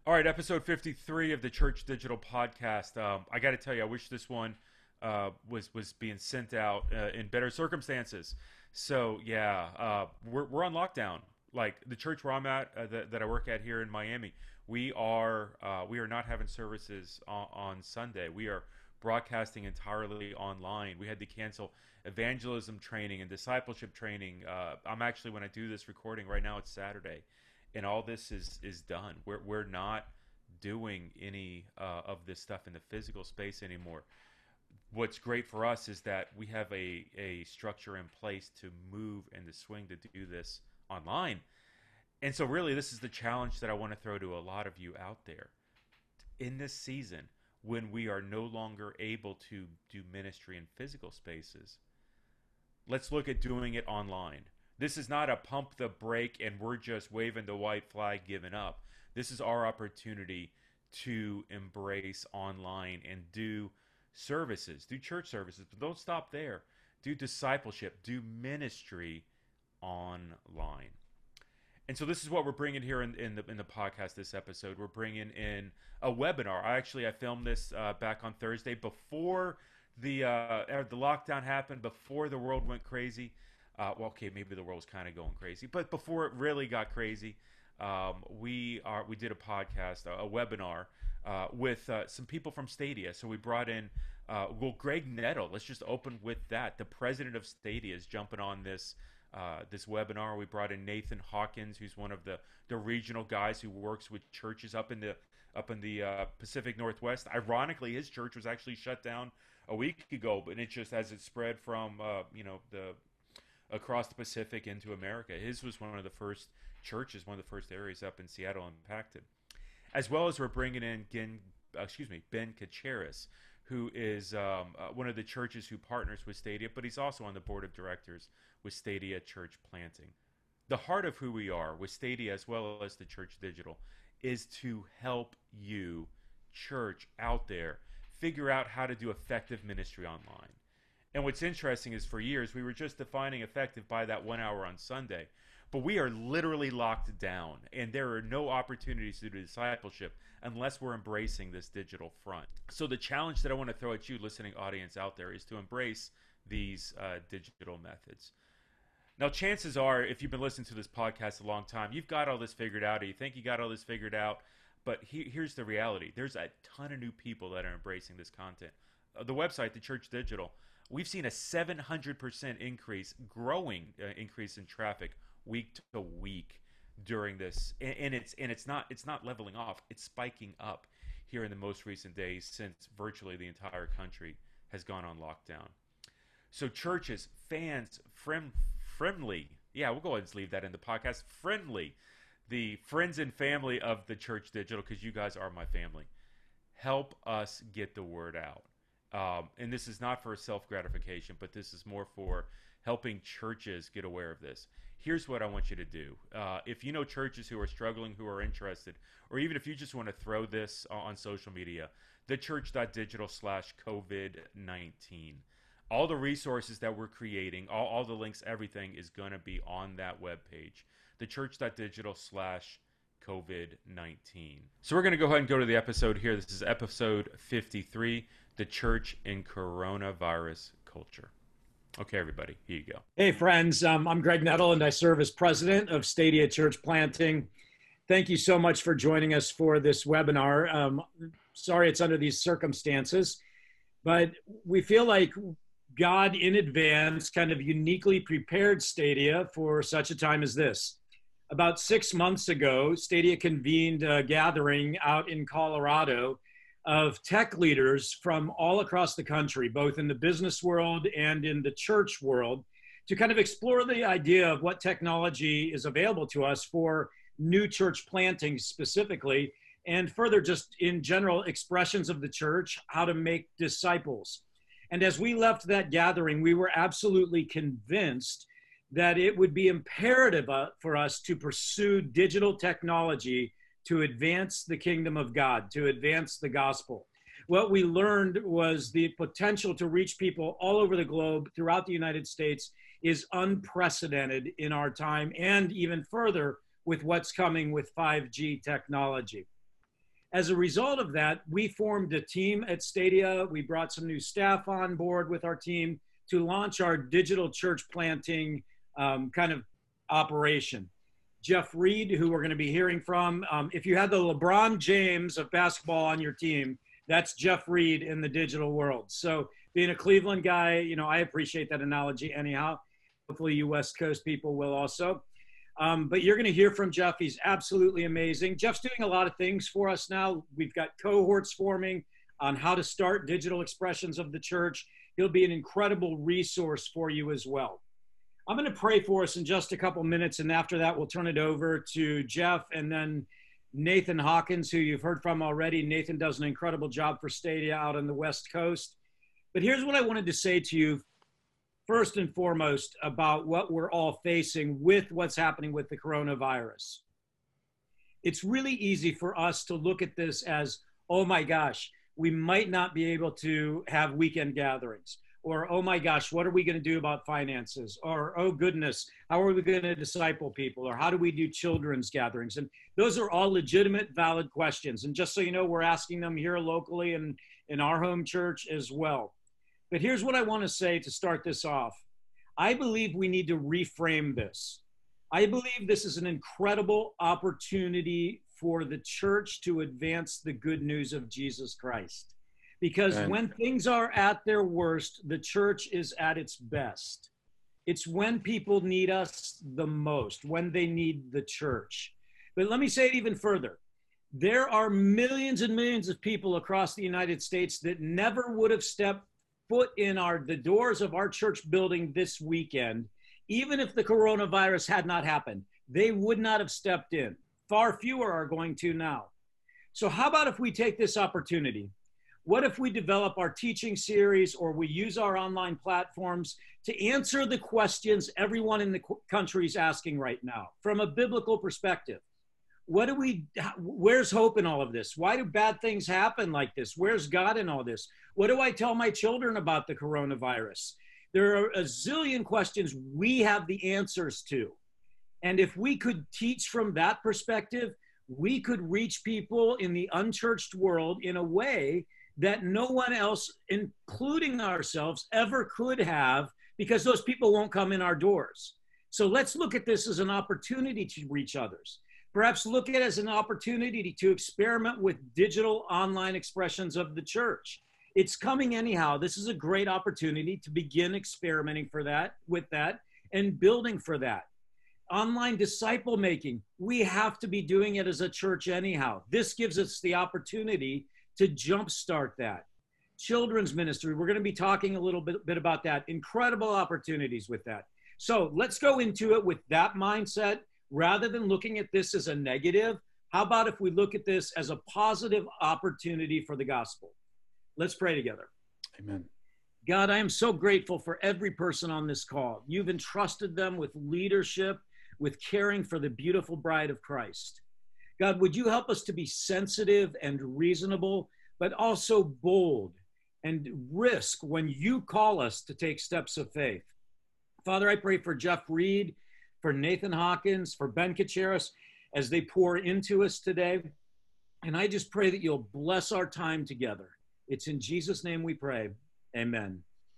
All right, episode 53 of the Church Digital Podcast. I got to tell you, I wish this one was being sent out in better circumstances. So yeah, we're on lockdown. Like the church where I'm at, that I work at here in Miami, we are not having services on Sunday. We are broadcasting entirely online. We had to cancel evangelism training and discipleship training. I'm actually, when I do this recording right now, it's Saturday, and all this is done. We're not doing any of this stuff in the physical space anymore. What's great for us is that we have a structure in place to move and to swing to do this online. And so really this is the challenge that I want to throw to a lot of you out there. In this season, when we are no longer able to do ministry in physical spaces, let's look at doing it online. This is not a pump the brake and we're just waving the white flag, giving up. This is our opportunity to embrace online and do services, do church services, but don't stop there. Do discipleship, do ministry online. And so this is what we're bringing here in the podcast this episode. We're bringing in a webinar. I filmed this back on Thursday before the lockdown happened, before the world went crazy. Well, okay, maybe the world's kind of going crazy, but before it really got crazy, we did a podcast, a webinar with some people from Stadia. So we brought in Greg Nettle. Let's just open with that. The president of Stadia is jumping on this webinar. We brought in Nathan Hawkins, who's one of the regional guys who works with churches up in the Pacific Northwest. Ironically, his church was actually shut down a week ago, but it just, as it spread from the across the Pacific into America, his was one of the first churches, one of the first areas up in Seattle impacted. As well as we're bringing in Ben Kacharis, who is one of the churches who partners with Stadia, but he's also on the board of directors with Stadia Church Planting. The heart of who we are with Stadia, as well as the Church Digital, is to help you, church out there, figure out how to do effective ministry online. And what's interesting is, for years we were just defining effective by that 1 hour on Sunday, but we are literally locked down, and there are no opportunities to do discipleship unless we're embracing this digital front. So the challenge that I want to throw at you, listening audience out there, is to embrace these digital methods. Now, chances are, if you've been listening to this podcast a long time, you've got all this figured out, or you think you got all this figured out. But here's the reality. There's a ton of new people that are embracing this content. The website, the Church Digital, we've seen a 700% growing increase in traffic week to week during this, and it's not leveling off. It's spiking up here in the most recent days, since virtually the entire country has gone on lockdown. So churches, fans, friendly, yeah, we'll go ahead and leave that in the podcast. Friendly, the friends and family of the Church Digital, because you guys are my family. Help us get the word out. And this is not for self-gratification, but this is more for helping churches get aware of this. Here's what I want you to do. If you know churches who are struggling, who are interested, or even if you just want to throw this on social media, thechurch.digital/COVID-19. All the resources that we're creating, all the links, everything is going to be on that webpage, thechurch.digital/COVID-19. So we're going to go ahead and go to the episode here. This is episode 53, The Church in Coronavirus Culture. Okay, everybody, here you go. Hey, friends. I'm Greg Nettle, and I serve as president of Stadia Church Planting. Thank you so much for joining us for this webinar. Sorry it's under these circumstances, but we feel like God in advance kind of uniquely prepared Stadia for such a time as this. About 6 months ago, Stadia convened a gathering out in Colorado of tech leaders from all across the country, both in the business world and in the church world, to kind of explore the idea of what technology is available to us for new church planting specifically, and further just in general expressions of the church, how to make disciples. And as we left that gathering, we were absolutely convinced that it would be imperative for us to pursue digital technology to advance the kingdom of God, to advance the gospel. What we learned was the potential to reach people all over the globe throughout the United States is unprecedented in our time, and even further with what's coming with 5G technology. As a result of that, we formed a team at Stadia. We brought some new staff on board with our team to launch our digital church planting kind of operation. Jeff Reed, who we're going to be hearing from. If you had the LeBron James of basketball on your team, that's Jeff Reed in the digital world. So being a Cleveland guy, you know, I appreciate that analogy anyhow. Hopefully you West Coast people will also. But you're going to hear from Jeff. He's absolutely amazing. Jeff's doing a lot of things for us now. We've got cohorts forming on how to start digital expressions of the church. He'll be an incredible resource for you as well. I'm going to pray for us in just a couple minutes, and after that, we'll turn it over to Jeff and then Nathan Hawkins, who you've heard from already. Nathan does an incredible job for Stadia out on the West Coast. But here's what I wanted to say to you first and foremost about what we're all facing with what's happening with the coronavirus. It's really easy for us to look at this as, oh my gosh, we might not be able to have weekend gatherings. Or, oh my gosh, what are we going to do about finances? Or, oh goodness, how are we going to disciple people? Or how do we do children's gatherings? And those are all legitimate, valid questions. And just so you know, we're asking them here locally and in our home church as well. But here's what I want to say to start this off. I believe we need to reframe this. I believe this is an incredible opportunity for the church to advance the good news of Jesus Christ. Because when things are at their worst, the church is at its best. It's when people need us the most, when they need the church. But let me say it even further. There are millions and millions of people across the United States that never would have stepped foot in the doors of our church building this weekend, even if the coronavirus had not happened. They would not have stepped in. Far fewer are going to now. So how about if we take this opportunity? What if we develop our teaching series or we use our online platforms to answer the questions everyone in the country is asking right now from a biblical perspective? Where's hope in all of this? Why do bad things happen like this? Where's God in all this? What do I tell my children about the coronavirus? There are a zillion questions we have the answers to. And if we could teach from that perspective, we could reach people in the unchurched world in a way that no one else, including ourselves, ever could have, because those people won't come in our doors. So let's look at this as an opportunity to reach others. Perhaps look at it as an opportunity to experiment with digital online expressions of the church. It's coming anyhow. This is a great opportunity to begin experimenting with that and building for that. Online disciple making, we have to be doing it as a church anyhow. This gives us the opportunity to jumpstart that. Children's ministry, we're going to be talking a little bit about that. Incredible opportunities with that. So let's go into it with that mindset. Rather than looking at this as a negative, how about if we look at this as a positive opportunity for the gospel? Let's pray together. Amen. God, I am so grateful for every person on this call. You've entrusted them with leadership, with caring for the beautiful bride of Christ. God, would you help us to be sensitive and reasonable, but also bold and risk when you call us to take steps of faith. Father, I pray for Jeff Reed, for Nathan Hawkins, for Ben Kacharis, as they pour into us today. And I just pray that you'll bless our time together. It's in Jesus' name we pray. Amen.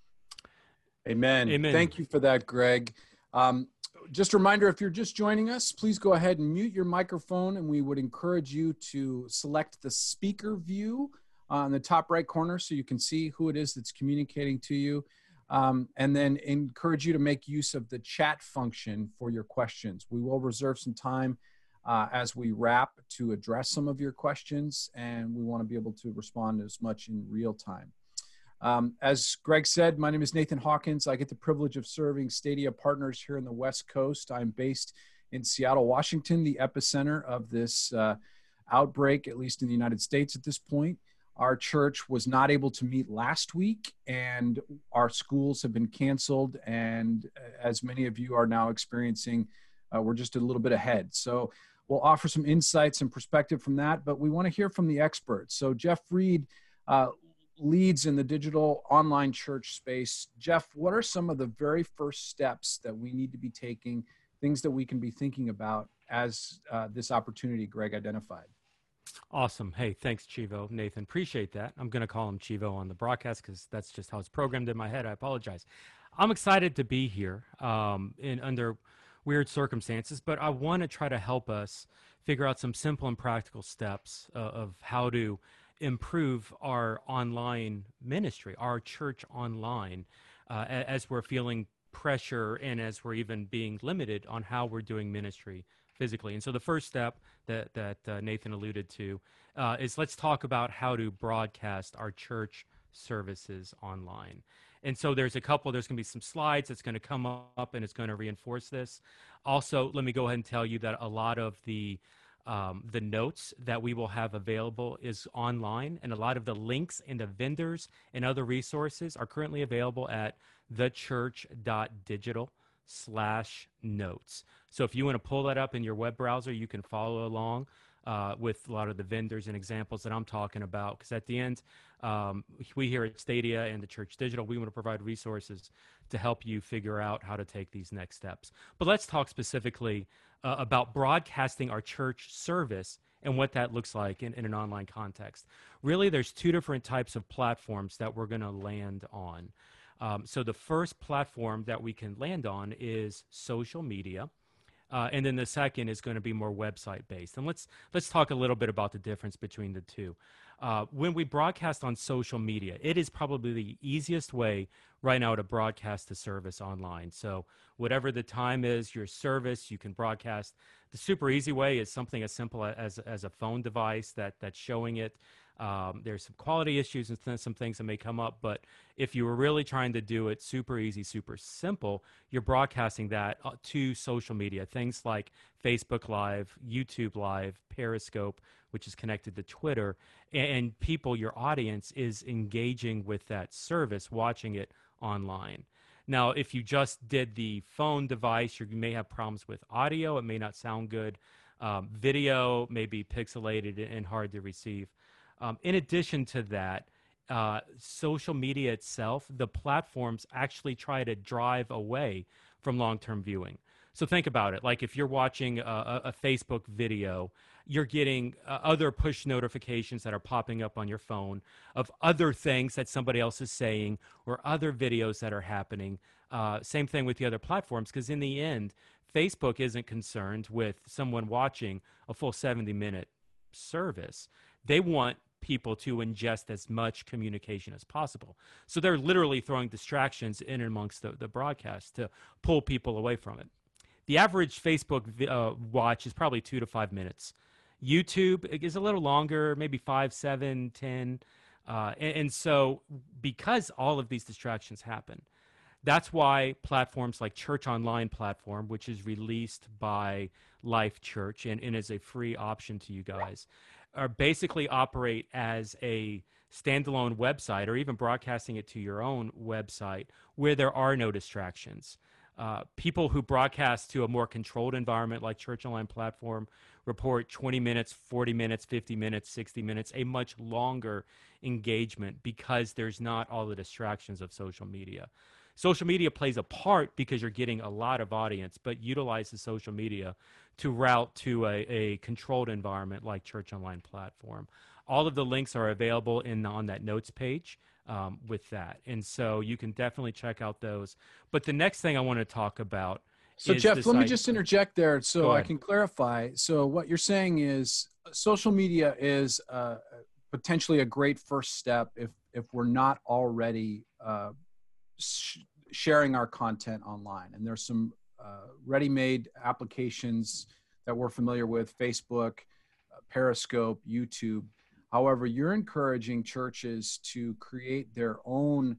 Amen. Amen. Thank you for that, Greg. Just a reminder, if you're just joining us, please go ahead and mute your microphone, and we would encourage you to select the speaker view on the top right corner so you can see who it is that's communicating to you, and then encourage you to make use of the chat function for your questions. We will reserve some time as we wrap to address some of your questions, and we want to be able to respond as much in real time. As Greg said, my name is Nathan Hawkins. I get the privilege of serving Stadia partners here in the West Coast. I'm based in Seattle, Washington, the epicenter of this outbreak, at least in the United States at this point. Our church was not able to meet last week, and our schools have been canceled. And as many of you are now experiencing, we're just a little bit ahead. So we'll offer some insights and perspective from that, but we want to hear from the experts. So Jeff Reed leads in the digital online church space. Jeff, what are some of the very first steps that we need to be taking, things that we can be thinking about as this opportunity Greg identified? Awesome. Hey, thanks, Chivo. Nathan, appreciate that. I'm going to call him Chivo on the broadcast because that's just how it's programmed in my head. I apologize. I'm excited to be here in under weird circumstances, but I want to try to help us figure out some simple and practical steps of how to improve our online ministry, our church online, as we're feeling pressure and as we're even being limited on how we're doing ministry physically. And so the first step that Nathan alluded to is let's talk about how to broadcast our church services online. And so there's going to be some slides that's going to come up and it's going to reinforce this. Also, let me go ahead and tell you that a lot of the notes that we will have available is online, and a lot of the links and the vendors and other resources are currently available at thechurch.digital/notes. So if you want to pull that up in your web browser, you can follow along with a lot of the vendors and examples that I'm talking about. Because at the end, we here at Stadia and the Church Digital, we want to provide resources to help you figure out how to take these next steps. But let's talk specifically about broadcasting our church service and what that looks like in an online context. Really, there's two different types of platforms that we're going to land on. So the first platform that we can land on is social media. And then the second is going to be more website based. And let's talk a little bit about the difference between the two. When we broadcast on social media, it is probably the easiest way right now to broadcast a service online. So whatever the time is, your service, you can broadcast. The super easy way is something as simple as a phone device that's showing it. There's some quality issues and some things that may come up, but if you were really trying to do it super easy, super simple, you're broadcasting that to social media, things like Facebook Live, YouTube Live, Periscope, which is connected to Twitter, and people, your audience is engaging with that service, watching it online. Now, if you just did the phone device, you may have problems with audio. It may not sound good. Video may be pixelated and hard to receive. In addition to that, social media itself, the platforms actually try to drive away from long-term viewing. So think about it. Like if you're watching a Facebook video, you're getting other push notifications that are popping up on your phone of other things that somebody else is saying or other videos that are happening. Same thing with the other platforms, because in the end, Facebook isn't concerned with someone watching a full 70-minute service. They want people to ingest as much communication as possible. So they're literally throwing distractions in amongst the broadcast to pull people away from it. The average Facebook watch is probably 2 to 5 minutes. YouTube is a little longer, maybe 5, 7, 10. And so because all of these distractions happen, that's why platforms like Church Online platform, which is released by Life Church and is a free option to you guys, are basically operate as a standalone website or even broadcasting it to your own website where there are no distractions. People who broadcast to a more controlled environment like Church Online platform report 20 minutes, 40 minutes, 50 minutes, 60 minutes, a much longer engagement because there's not all the distractions of social media. Social media plays a part because you're getting a lot of audience, but utilize the social media to route to a controlled environment like Church Online platform. All of the links are available on that notes page with that. And so you can definitely check out those. But the next thing I want to talk about So is Jeff, let me just interject there so I can clarify. So what you're saying is social media is potentially a great first step if we're not already sharing our content online. And there's some ready-made applications that we're familiar with, Facebook, Periscope, YouTube. However, you're encouraging churches to create their own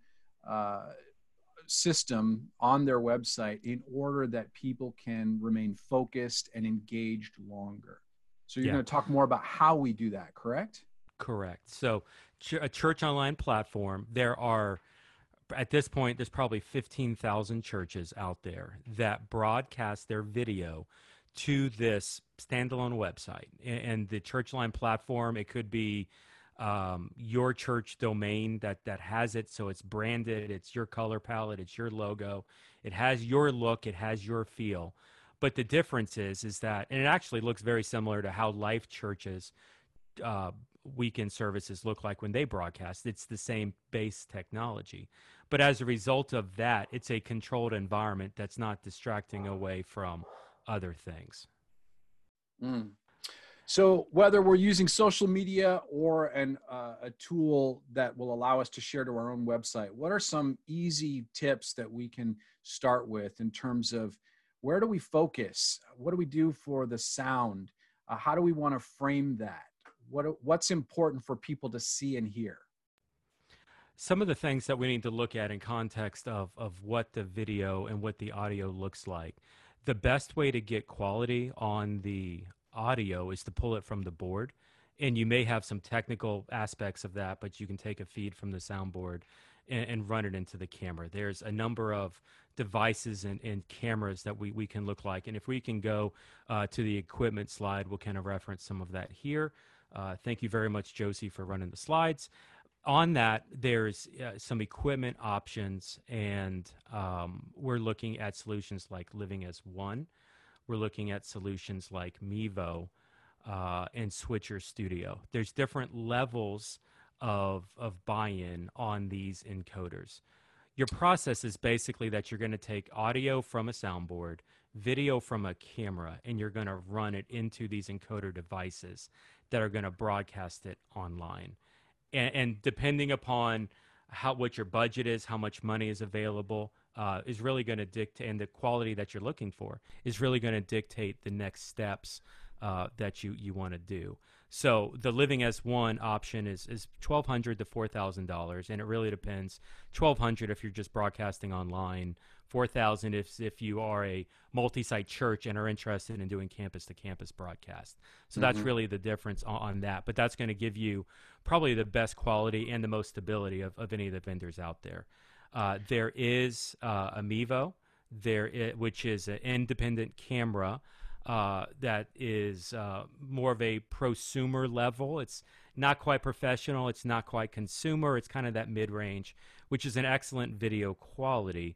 system on their website in order that people can remain focused and engaged longer. So you're going to talk more about how we do that, correct? Correct. So a Church Online platform, there are, at this point, there's probably 15,000 churches out there that broadcast their video to this standalone website. And the Church Online platform, it could be your church domain that has it, so it's branded, it's your color palette, it's your logo, it has your look, it has your feel. But the difference is that, and it actually looks very similar to how Life Churches weekend services look like when they broadcast. It's the same base technology. But as a result of that, it's a controlled environment that's not distracting away from other things. Mm. So whether we're using social media or a tool that will allow us to share to our own website, what are some easy tips that we can start with in terms of where do we focus? What do we do for the sound? How do we want to frame that? What's important for people to see and hear? Some of the things that we need to look at in context of what the video and what the audio looks like. The best way to get quality on the audio is to pull it from the board. And you may have some technical aspects of that, but you can take a feed from the soundboard and run it into the camera. There's a number of devices and cameras that we can look like. And if we can go to the equipment slide, we'll kind of reference some of that here. Thank you very much, Josie, for running the slides. On that, there's some equipment options, and we're looking at solutions like Living as One. We're looking at solutions like Mevo and Switcher Studio. There's different levels of buy-in on these encoders. Your process is basically that you're going to take audio from a soundboard, video from a camera, and you're going to run it into these encoder devices that are going to broadcast it online. And depending upon what your budget is, how much money is available, is really going to dictate, and the quality that you're looking for is really going to dictate the next steps that you want to do. So the Living as One option is $1,200 to $4,000, and it really depends. $1,200 if you're just broadcasting online, $4,000 if you are a multi-site church and are interested in doing campus-to-campus broadcast. So that's really the difference on that. But that's going to give you probably the best quality and the most stability of any of the vendors out there. There is a Mevo, which is an independent camera that is more of a prosumer level. It's not quite professional. It's not quite consumer. It's kind of that mid-range, which is an excellent video quality.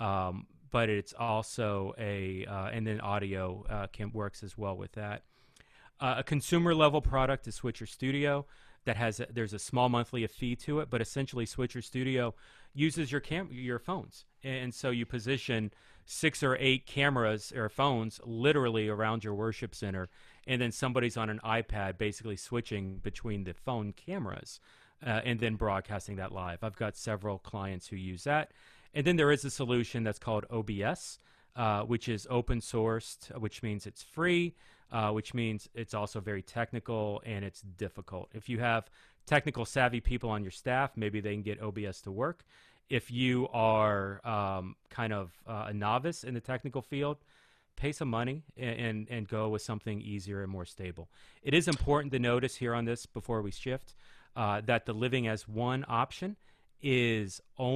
But it's also and then audio works as well with that. A consumer level product is Switcher Studio that there's a small monthly fee to it, but essentially Switcher Studio uses your phones. And so you position 6 or 8 cameras or phones literally around your worship center, and then somebody's on an iPad basically switching between the phone cameras and then broadcasting that live. I've got several clients who use that. And then there is a solution that's called OBS, which is open sourced, which means it's free, which means it's also very technical and it's difficult. If you have technical savvy people on your staff, maybe they can get OBS to work. If you are kind of a novice in the technical field, pay some money and go with something easier and more stable. It is important to notice here on this before we shift that the Living as One option is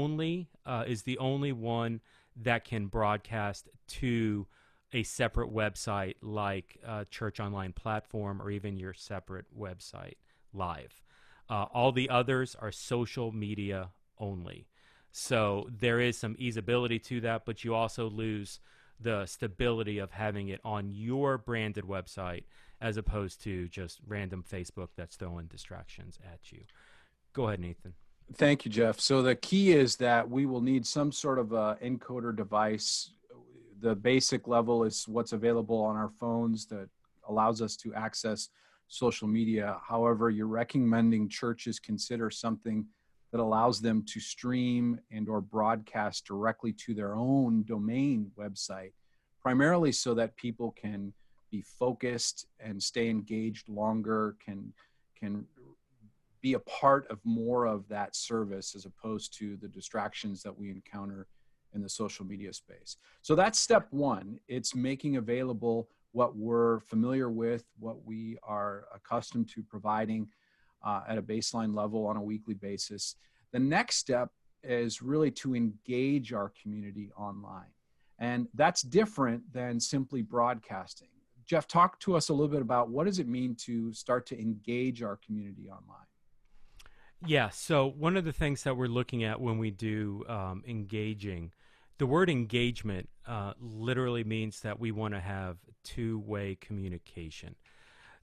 the only one that can broadcast to a separate website like a church online platform or even your separate website live. All the others are social media only. So there is some easeability to that, but you also lose the stability of having it on your branded website as opposed to just random Facebook that's throwing distractions at you. Go ahead, Nathan. Thank you, Jeff. So the key is that we will need some sort of a encoder device. The basic level is what's available on our phones that allows us to access social media. However, you're recommending churches consider something that allows them to stream and or broadcast directly to their own domain website, primarily so that people can be focused and stay engaged longer, can be a part of more of that service as opposed to the distractions that we encounter in the social media space. So that's step one. It's making available what we're familiar with, what we are accustomed to providing at a baseline level on a weekly basis. The next step is really to engage our community online. And that's different than simply broadcasting. Jeff, talk to us a little bit about what does it mean to start to engage our community online? Yeah, so one of the things that we're looking at when we do engaging, the word engagement literally means that we want to have two-way communication.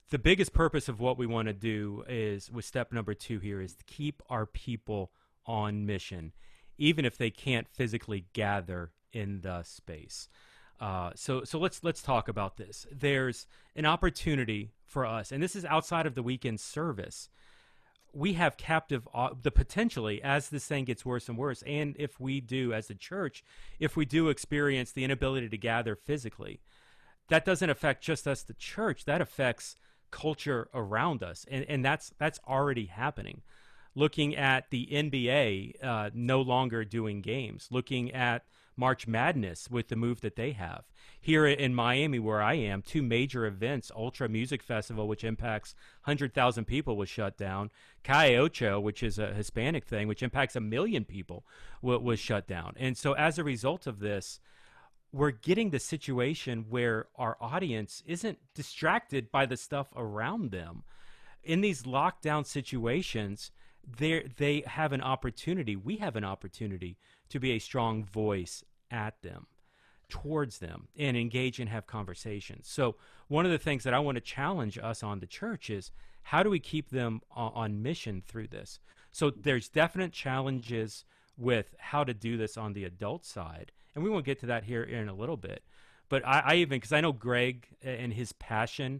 the biggest purpose of what we want to do is, with step number 2 here, is to keep our people on mission, even if they can't physically gather in the space. So let's talk about this. There's an opportunity for us, and this is outside of the weekend service. We have the potentially, as this thing gets worse and worse, and if we do, as a church, if we do experience the inability to gather physically, that doesn't affect just us, the church. That affects culture around us, and that's already happening. Looking at the NBA no longer doing games, looking at March Madness with the move that they have. Here in Miami, where I am, 2 major events, Ultra Music Festival, which impacts 100,000 people, was shut down. Calle Ocho, which is a Hispanic thing, which impacts 1 million people, was shut down. And so as a result of this, we're getting the situation where our audience isn't distracted by the stuff around them. In these lockdown situations, they have an opportunity. We have an opportunity to be a strong voice at them, towards them, and engage and have conversations. So one of the things that I want to challenge us on the church is, how do we keep them on mission through this? So there's definite challenges with how to do this on the adult side, and we won't get to that here in a little bit. But I even, because I know Greg and his passion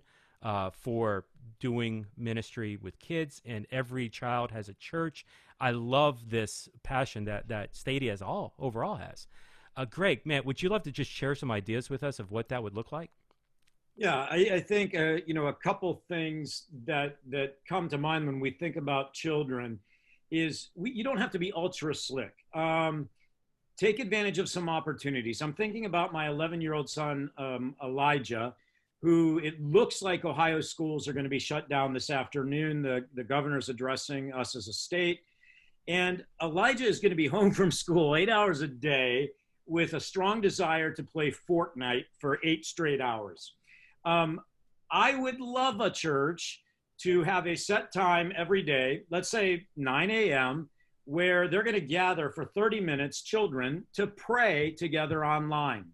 for doing ministry with kids, and every child has a church. I love this passion that Stadia overall has. Greg, man, would you love to just share some ideas with us of what that would look like? Yeah, I think a couple things that come to mind when we think about children is you don't have to be ultra slick. Take advantage of some opportunities. I'm thinking about my 11-year-old son, Elijah, who it looks like Ohio schools are going to be shut down this afternoon. The governor's addressing us as a state. And Elijah is going to be home from school 8 hours a day with a strong desire to play Fortnite for 8 straight hours. I would love a church to have a set time every day, let's say 9 a.m., where they're going to gather for 30 minutes, children, to pray together online.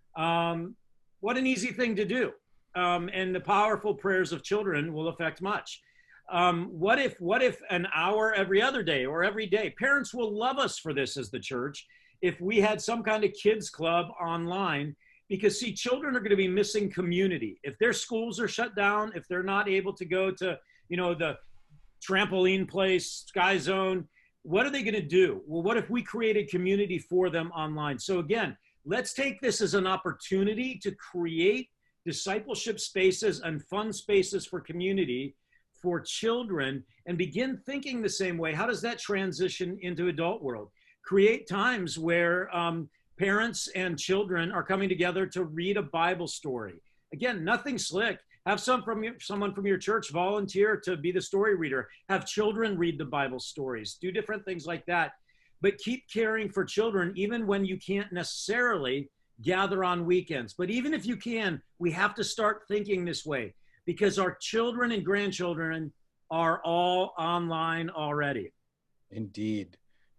What an easy thing to do. And the powerful prayers of children will affect much. What if an hour every other day or every day? Parents will love us for this as the church if we had some kind of kids club online, because see, children are going to be missing community. If their schools are shut down, if they're not able to go to, the trampoline place, Sky Zone, what are they going to do? Well, what if we created community for them online? So again, let's take this as an opportunity to create discipleship spaces and fun spaces for community for children, and begin thinking the same way. How does that transition into adult world? Create times where parents and children are coming together to read a Bible story. Again, nothing slick. Have someone from your church volunteer to be the story reader. Have children read the Bible stories. Do different things like that. But keep caring for children even when you can't necessarily gather on weekends. But even if you can, we have to start thinking this way, because our children and grandchildren are all online already. Indeed.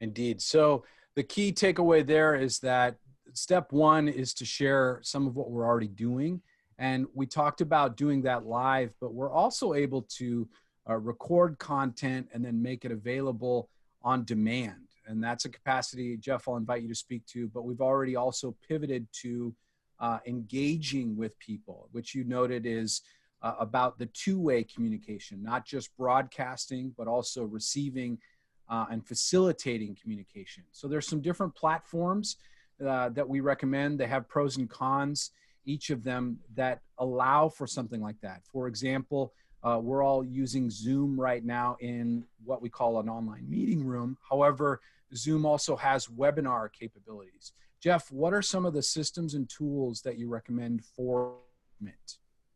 So the key takeaway there is that step 1 is to share some of what we're already doing. And we talked about doing that live, but we're also able to record content and then make it available on demand. And that's a capacity, Jeff, I'll invite you to speak to, but we've already also pivoted to engaging with people, which you noted is about the 2-way communication, not just broadcasting, but also receiving and facilitating communication. So there's some different platforms that we recommend. They have pros and cons, each of them, that allow for something like that. For example, we're all using Zoom right now in what we call an online meeting room. However, Zoom also has webinar capabilities. Jeff, what are some of the systems and tools that you recommend for Mint?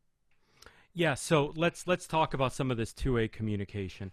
Yeah, so let's talk about some of this 2-way communication.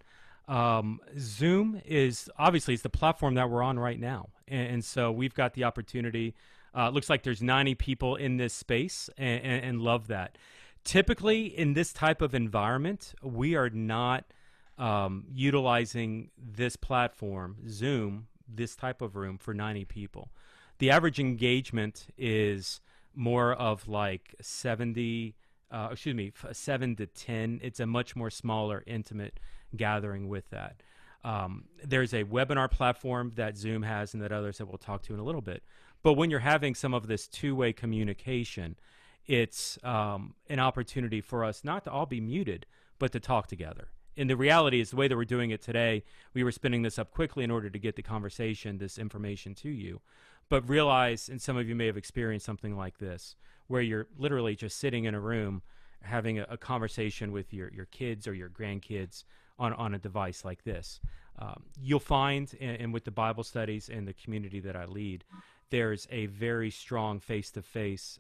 Zoom is obviously it's the platform that we're on right now, and so we've got the opportunity. Looks like there's 90 people in this space, and love that. Typically, in this type of environment, we are not utilizing this platform, Zoom, this type of room for 90 people. The average engagement is more of like 70 7 to 10. It's a much more smaller, intimate gathering with that. There's a webinar platform that Zoom has and that others that we'll talk to in a little bit. But when you're having some of this two-way communication, it's an opportunity for us not to all be muted, but to talk together. And the reality is the way that we're doing it today, we were spinning this up quickly in order to get the conversation, this information to you. But realize, and some of you may have experienced something like this, where you're literally just sitting in a room having a conversation with your kids or your grandkids on a device like this. You'll find, and with the Bible studies and the community that I lead, there's a very strong face-to-face.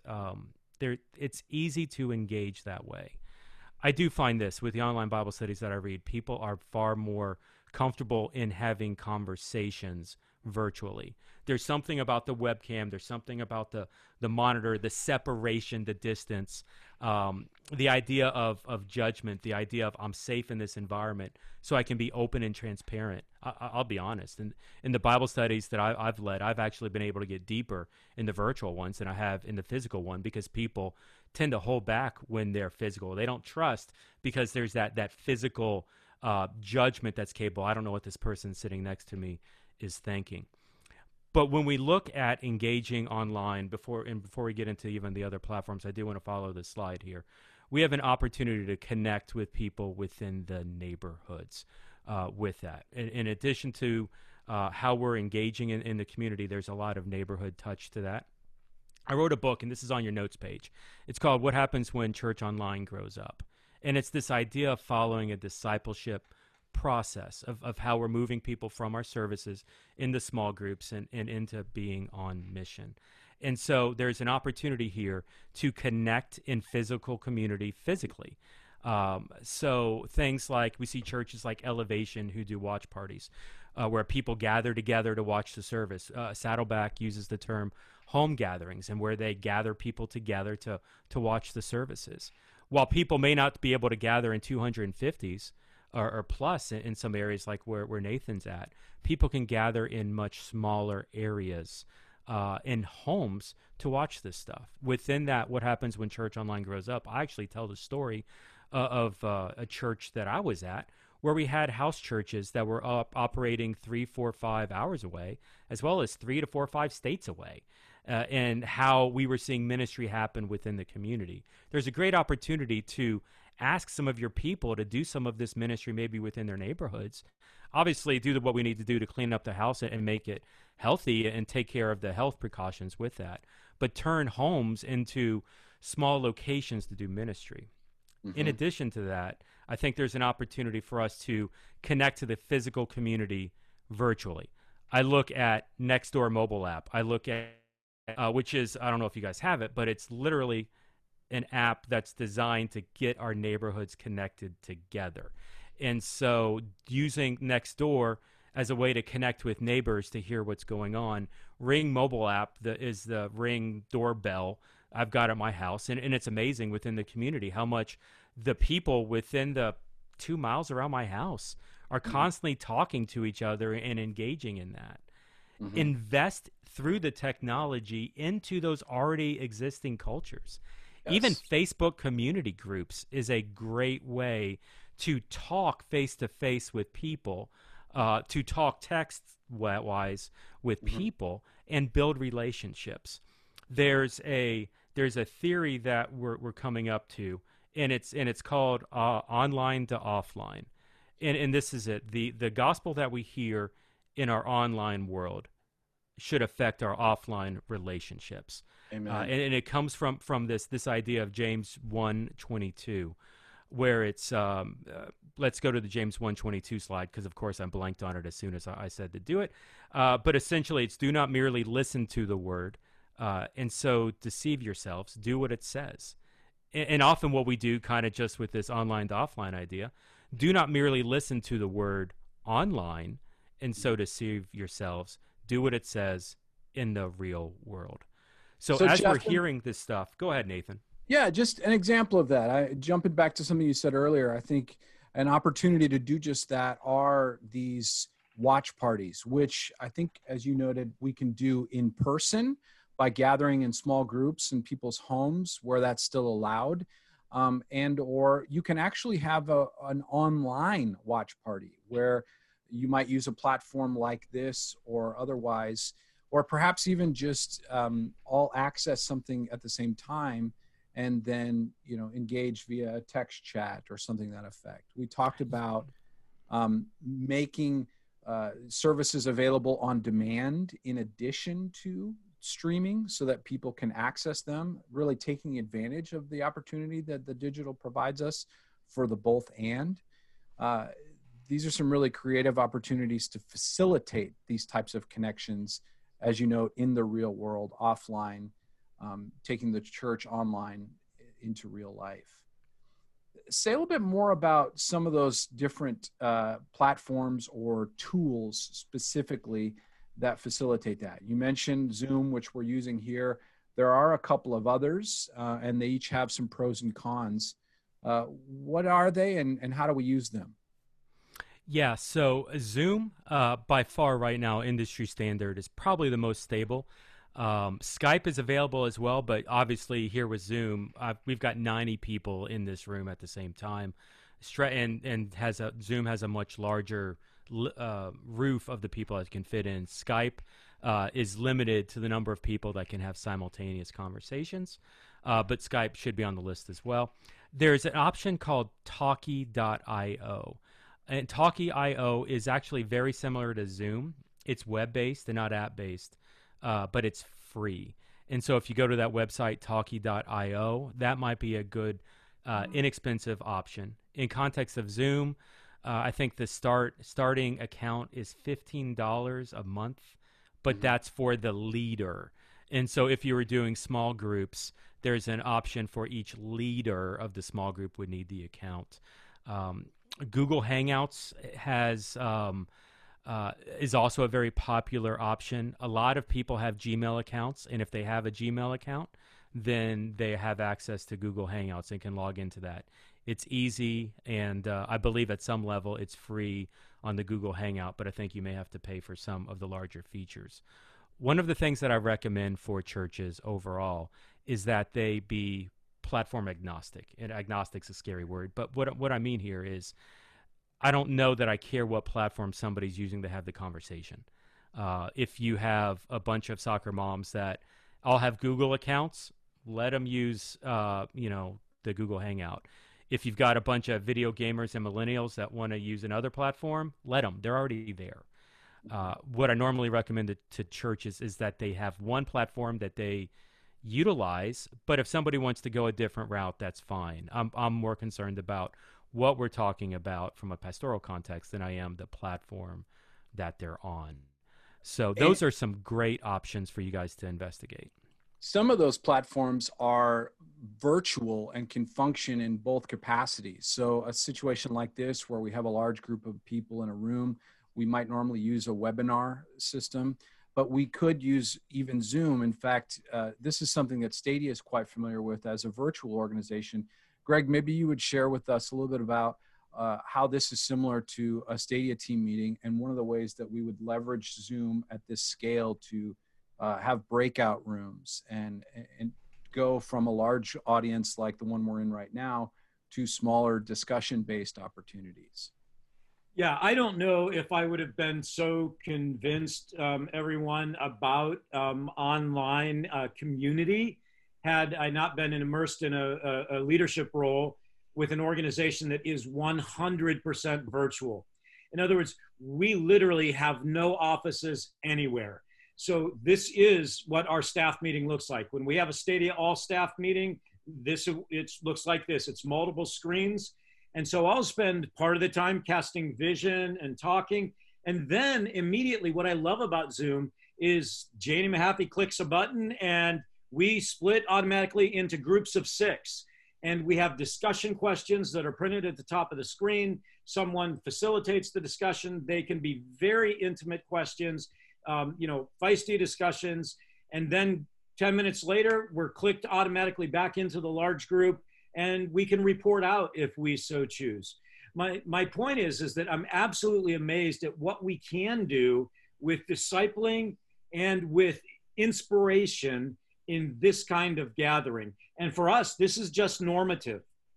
It's easy to engage that way. I do find this with the online Bible studies that I read, people are far more comfortable in having conversations virtually. There's something about the webcam, there's something about the monitor, the separation, the distance, the idea of judgment, the idea of I'm safe in this environment so I can be open and transparent. I'll be honest. And in the Bible studies that I've led, I've actually been able to get deeper in the virtual ones than I have in the physical one, because people tend to hold back when they're physical. They don't trust because there's that physical judgment that's capable. I don't know what this person sitting next to me is thinking. But when we look at engaging online, before we get into even the other platforms, I do want to follow this slide here. We have an opportunity to connect with people within the neighborhoods with that. In addition to how we're engaging in the community, there's a lot of neighborhood touch to that. I wrote a book, and this is on your notes page. It's called What Happens When Church Online Grows Up. And it's this idea of following a discipleship process of how we're moving people from our services into small groups and into being on mission. And so there's an opportunity here to connect in physical community physically. So things like, we see churches like Elevation who do watch parties where people gather together to watch the service. Saddleback uses the term home gatherings, and where they gather people together to watch the services. While people may not be able to gather in 250s, or plus in some areas like where Nathan's at, people can gather in much smaller areas in homes to watch this stuff. Within that, what happens when Church Online grows up, I actually tell the story of a church that I was at where we had house churches that were operating 3, 4, 5 hours away, as well as 3 to 4, 5 states away. And how we were seeing ministry happen within the community. There's a great opportunity to ask some of your people to do some of this ministry maybe within their neighborhoods. Obviously, do what we need to do to clean up the house and make it healthy and take care of the health precautions with that. But turn homes into small locations to do ministry. Mm-hmm. In addition to that, I think there's an opportunity for us to connect to the physical community virtually. I look at Nextdoor mobile app. I look at which is, I don't know if you guys have it, but it's literally an app that's designed to get our neighborhoods connected together. And so using Nextdoor as a way to connect with neighbors to hear what's going on. Ring mobile app is the Ring doorbell I've got at my house. And it's amazing within the community how much the people within the 2 miles around my house are constantly talking to each other and engaging in that. Mm-hmm. Invest through the technology into those already existing cultures. Yes. Even Facebook community groups is a great way to talk face-to-face with people, to talk text-wise with people, and build relationships. There's a theory that we're coming up to, and it's called online to offline. And this is it. The gospel that we hear in our online world should affect our offline relationships. Amen. And it comes from this idea of James 1:22, where it's let's go to the James 1:22 slide, because of course I blanked on it as soon as I said to do it. But essentially it's, do not merely listen to the word and so deceive yourselves. Do what it says. And often what we do, kind of just with this online to offline idea, do not merely listen to the word online and so deceive yourselves. Do what it says in the real world. So as Justin, we're hearing this stuff, go ahead, Nathan. Yeah, just an example of that. Jumping back to something you said earlier, I think an opportunity to do just that are these watch parties, which I think, as you noted, we can do in person by gathering in small groups in people's homes where that's still allowed. and or you can actually have an online watch party where you might use a platform like this or otherwise, or perhaps even just all access something at the same time and then, you know, engage via a text chat or something to that effect. We talked about making services available on demand in addition to streaming so that people can access them, really taking advantage of the opportunity that the digital provides us for the both and. These are some really creative opportunities to facilitate these types of connections, as you know, in the real world, offline, taking the church online into real life. Say a little bit more about some of those different platforms or tools specifically that facilitate that. You mentioned Zoom, which we're using here. There are a couple of others, and they each have some pros and cons. What are they, and how do we use them? Yeah, so Zoom, by far right now, industry standard, is probably the most stable. Skype is available as well, but obviously here with Zoom, we've got 90 people in this room at the same time, and Zoom has a much larger roof of the people that can fit in. Skype is limited to the number of people that can have simultaneous conversations, but Skype should be on the list as well. There's an option called Talkie.io. And Talkie.io is actually very similar to Zoom. It's web-based and not app-based, but it's free. And so if you go to that website, Talkie.io, that might be a good, inexpensive option. In context of Zoom, I think the starting account is $15 a month, but that's for the leader. And so if you were doing small groups, there's an option for each leader of the small group would need the account. Google Hangouts is also a very popular option. A lot of people have Gmail accounts, and if they have a Gmail account, then they have access to Google Hangouts and can log into that. It's easy, and I believe at some level it's free on the Google Hangout, but I think you may have to pay for some of the larger features. One of the things that I recommend for churches overall is that they be platform agnostic. And agnostic's a scary word, but what I mean here is I don't know that I care what platform somebody's using to have the conversation. If you have a bunch of soccer moms that all have Google accounts, let them use the Google Hangout. If you've got a bunch of video gamers and millennials that want to use another platform, let them. They're already there. What I normally recommend to churches is that they have one platform that they utilize, but if somebody wants to go a different route, that's fine. I'm more concerned about what we're talking about from a pastoral context than I am the platform that they're on. So those are some great options for you guys to investigate. Some of those platforms are virtual and can function in both capacities. So a situation like this where we have a large group of people in a room, we might normally use a webinar system, but we could use even Zoom. In fact, this is something that Stadia is quite familiar with as a virtual organization. Greg, maybe you would share with us a little bit about how this is similar to a Stadia team meeting and one of the ways that we would leverage Zoom at this scale to have breakout rooms and go from a large audience like the one we're in right now to smaller discussion-based opportunities. Yeah, I don't know if I would have been so convinced, everyone, about online community had I not been immersed in a leadership role with an organization that is 100% virtual. In other words, we literally have no offices anywhere. So this is what our staff meeting looks like. When we have a Stadia all staff meeting, it looks like this. It's multiple screens. And so I'll spend part of the time casting vision and talking. And then immediately what I love about Zoom is Janie Mahaffey clicks a button and we split automatically into groups of 6. And we have discussion questions that are printed at the top of the screen. Someone facilitates the discussion. They can be very intimate questions, feisty discussions. And then 10 minutes later, we're clicked automatically back into the large group and we can report out if we so choose. My point is that I'm absolutely amazed at what we can do with discipling and with inspiration in this kind of gathering. And for us, this is just normative.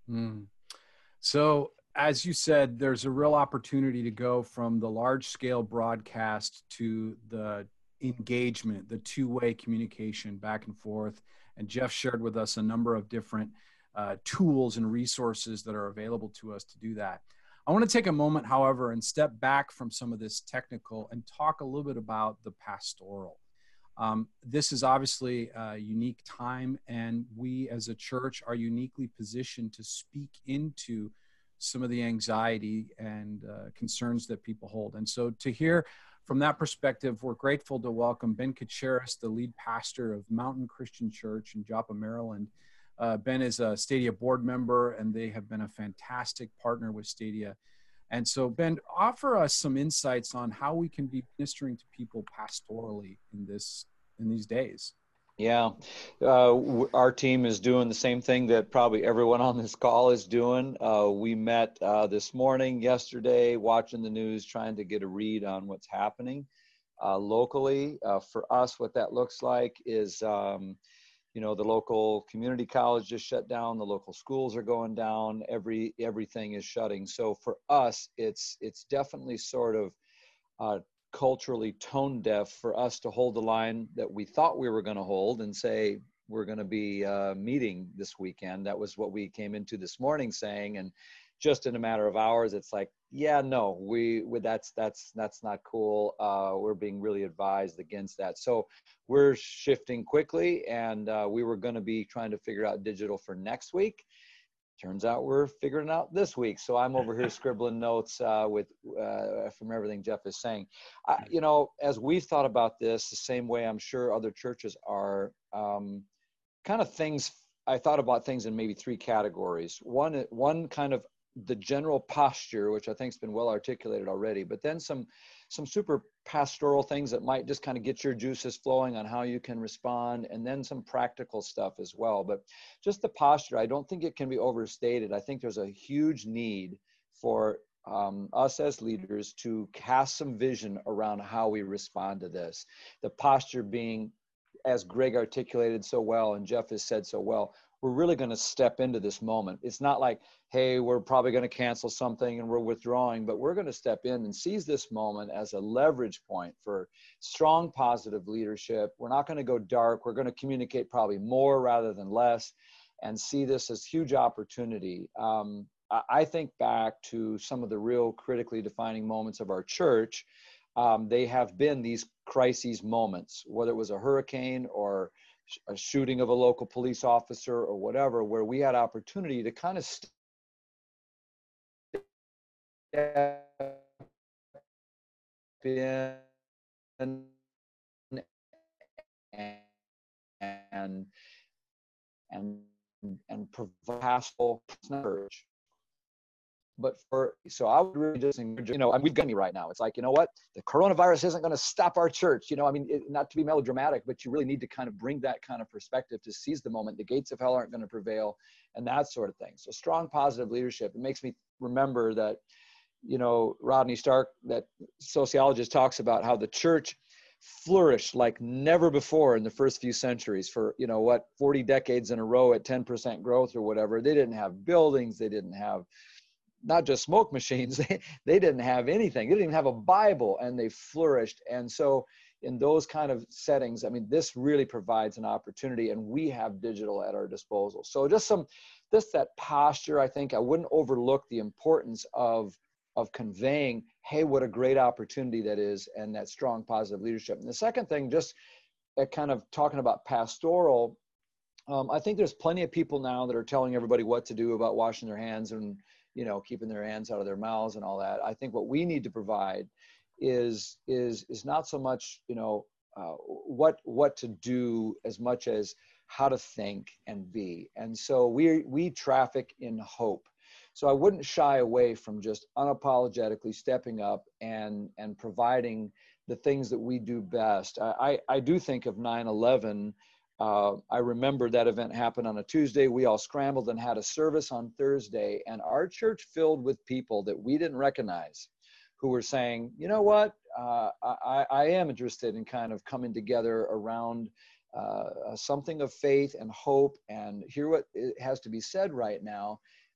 Mm. So, as you said, there's a real opportunity to go from the large scale broadcast to the engagement, the two-way communication back and forth. And Jeff shared with us a number of different tools and resources that are available to us to do that. I want to take a moment, however, and step back from some of this technical and talk a little bit about the pastoral. This is obviously a unique time, and we as a church are uniquely positioned to speak into some of the anxiety and concerns that people hold. And so to hear from that perspective, we're grateful to welcome Ben Kacharis, the lead pastor of Mountain Christian Church in Joppa, Maryland. Ben is a Stadia board member, and they have been a fantastic partner with Stadia. And so, Ben, offer us some insights on how we can be ministering to people pastorally in these days. Yeah, our team is doing the same thing that probably everyone on this call is doing. We met this morning, yesterday, watching the news, trying to get a read on what's happening locally. For us, what that looks like is, the local community college just shut down. The local schools are going down. Everything is shutting. So for us, it's definitely sort of culturally tone deaf for us to hold the line that we thought we were going to hold and say we're going to be meeting this weekend. That was what we came into this morning saying, and just in a matter of hours, it's like, yeah, no, that's not cool. We're being really advised against that. So we're shifting quickly, and we were going to be trying to figure out digital for next week. Turns out we're figuring it out this week. So I'm over here scribbling notes from everything Jeff is saying. As we've thought about this, the same way I'm sure other churches are, I thought about things in maybe three categories. One kind of the general posture, which I think has been well articulated already, but then some super pastoral things that might just kind of get your juices flowing on how you can respond, and then some practical stuff as well. But just the posture, I don't think it can be overstated. I think there's a huge need for us as leaders to cast some vision around how we respond to this. The posture being, as Greg articulated so well and Jeff has said so well, we're really going to step into this moment. It's not like, hey, we're probably going to cancel something and we're withdrawing, but we're going to step in and seize this moment as a leverage point for strong, positive leadership. We're not going to go dark. We're going to communicate probably more rather than less, and see this as huge opportunity. I think back to some of the real critically defining moments of our church. They have been these crises moments, whether it was a hurricane or a shooting of a local police officer or whatever, where we had opportunity to kind of step in and provide pastoral courage. But so I would really just encourage, and we've got me right now. It's like, you know what? The coronavirus isn't going to stop our church. Not to be melodramatic, but you really need to kind of bring that kind of perspective to seize the moment. The gates of hell aren't going to prevail, and that sort of thing. So strong, positive leadership. It makes me remember that, Rodney Stark, that sociologist, talks about how the church flourished like never before in the first few centuries for, 40 decades in a row at 10% growth or whatever. They didn't have buildings. They didn't have not just smoke machines, they didn't have anything. They didn't even have a Bible, and they flourished. And so in those kind of settings, this really provides an opportunity, and we have digital at our disposal. So just that posture, I think I wouldn't overlook the importance of conveying, hey, what a great opportunity that is, and that strong positive leadership. And the second thing, just kind of talking about pastoral, I think there's plenty of people now that are telling everybody what to do about washing their hands and keeping their hands out of their mouths and all that. I think what we need to provide is not so much, what to do as much as how to think and be. And so we traffic in hope. So I wouldn't shy away from just unapologetically stepping up and providing the things that we do best. I do think of 9/11. I remember that event happened on a Tuesday. We all scrambled and had a service on Thursday, and our church filled with people that we didn't recognize, who were saying, you know what, I am interested in kind of coming together around something of faith and hope and hear what it has to be said right now.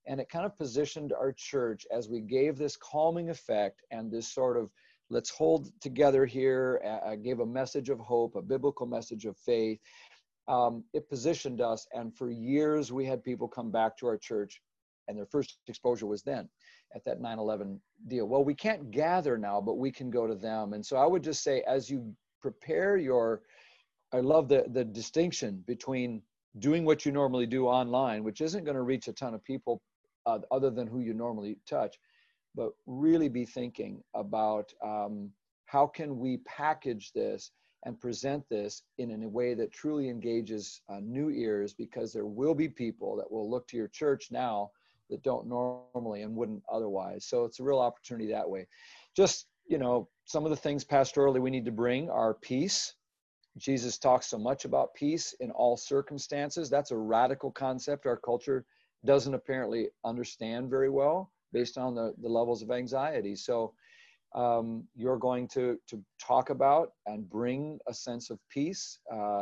And it kind of positioned our church as we gave this calming effect and this sort of, let's hold together here, gave a message of hope, a biblical message of faith. It positioned us, and for years we had people come back to our church, and their first exposure was then at that 9/11 deal. Well, we can't gather now, but we can go to them. And so I would just say, as you prepare I love the distinction between doing what you normally do online, which isn't going to reach a ton of people other than who you normally touch, but really be thinking about how can we package this and present this in a way that truly engages new ears, because there will be people that will look to your church now that don't normally and wouldn't otherwise. So it's a real opportunity that way. Just, some of the things pastorally we need to bring are peace. Jesus talks so much about peace in all circumstances. That's a radical concept our culture doesn't apparently understand very well based on the levels of anxiety. So you're going to talk about and bring a sense of peace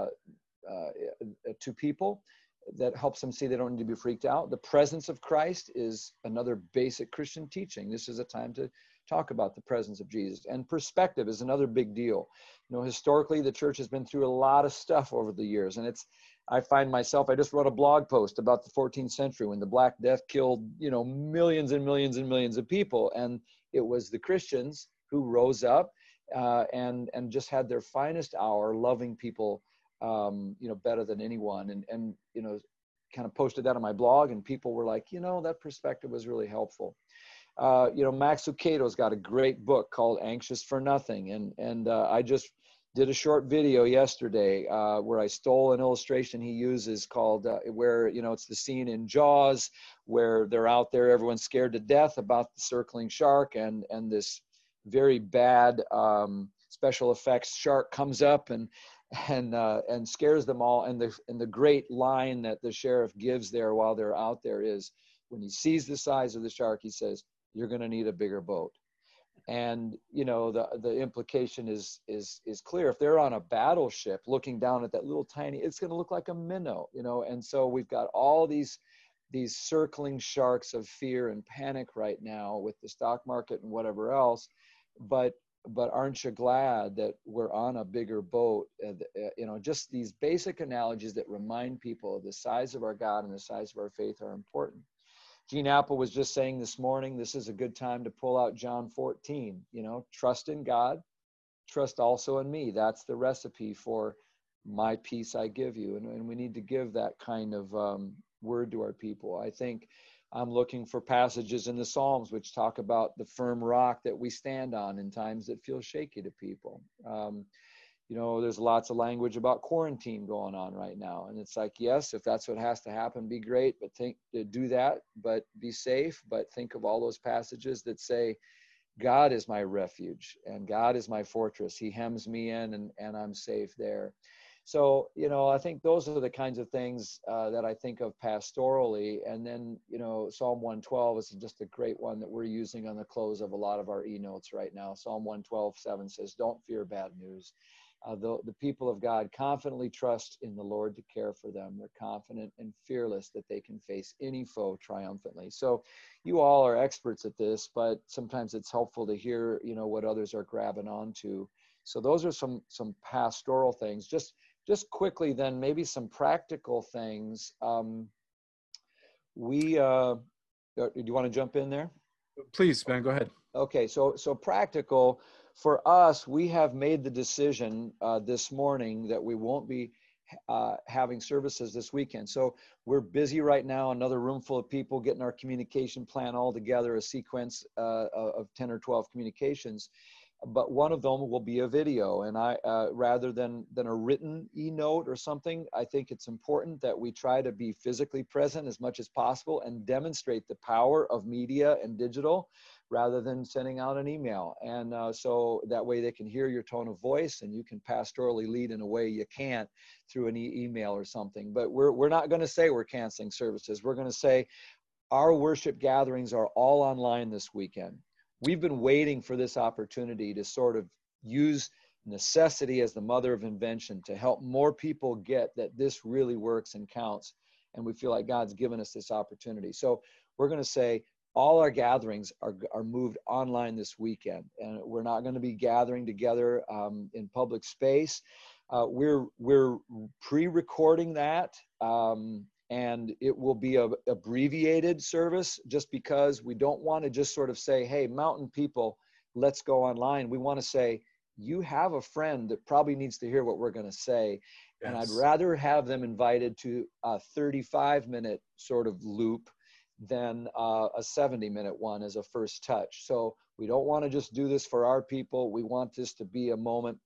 to people that helps them see they don't need to be freaked out. The presence of Christ is another basic Christian teaching. This is a time to talk about the presence of Jesus. And perspective is another big deal. Historically, the church has been through a lot of stuff over the years. And I find myself, I just wrote a blog post about the 14th century when the Black Death killed, millions and millions and millions of people. And it was the Christians who rose up and just had their finest hour loving people, better than anyone. And kind of posted that on my blog, and people were like, that perspective was really helpful. Max Lucado's got a great book called Anxious for Nothing. And I just did a short video yesterday where I stole an illustration he uses called where, it's the scene in Jaws where they're out there, everyone's scared to death about the circling shark, and this very bad special effects shark comes up and scares them all. And the great line that the sheriff gives there while they're out there is, when he sees the size of the shark, he says, "You're going to need a bigger boat." And the implication is clear. If they're on a battleship looking down at that little tiny, it's going to look like a minnow, And so we've got all these circling sharks of fear and panic right now with the stock market and whatever else. But aren't you glad that we're on a bigger boat? Just these basic analogies that remind people of the size of our God and the size of our faith are important. Gene Apple was just saying this morning, this is a good time to pull out John 14, trust in God, trust also in me. That's the recipe for my peace I give you. And we need to give that kind of word to our people. I think I'm looking for passages in the Psalms which talk about the firm rock that we stand on in times that feel shaky to people. There's lots of language about quarantine going on right now. And it's like, yes, if that's what has to happen, be great, but do that, but be safe. But think of all those passages that say, God is my refuge and God is my fortress. He hems me in and I'm safe there. So, I think those are the kinds of things that I think of pastorally. And then, Psalm 112 is just a great one that we're using on the close of a lot of our e-notes right now. Psalm 112:7 says, "Don't fear bad news." The people of God confidently trust in the Lord to care for them. They're confident and fearless that they can face any foe triumphantly. So you all are experts at this, but sometimes it's helpful to hear, what others are grabbing onto. So those are some pastoral things. Just quickly then, maybe some practical things. Do you want to jump in there? Please, Ben, go ahead. Okay, so practical. For us, we have made the decision this morning that we won't be having services this weekend. So we're busy right now, another room full of people getting our communication plan all together, a sequence of 10 or 12 communications. But one of them will be a video. And I, rather than a written e-note or something, I think it's important that we try to be physically present as much as possible and demonstrate the power of media and digital rather than sending out an email. And so that way they can hear your tone of voice and you can pastorally lead in a way you can't through an email or something. But we're not going to say we're canceling services. We're going to say our worship gatherings are all online this weekend. We've been waiting for this opportunity to sort of use necessity as the mother of invention to help more people get that this really works and counts. And we feel like God's given us this opportunity. So we're going to say all our gatherings are moved online this weekend, and we're not going to be gathering together in public space. We're pre-recording that, and it will be a abbreviated service, just because we don't want to just sort of say, hey, Mountain people, let's go online. We want to say, you have a friend that probably needs to hear what we're going to say. Yes. And I'd rather have them invited to a 35-minute sort of loop than a 70-minute one as a first touch. So we don't want to just do this for our people. We want this to be a moment.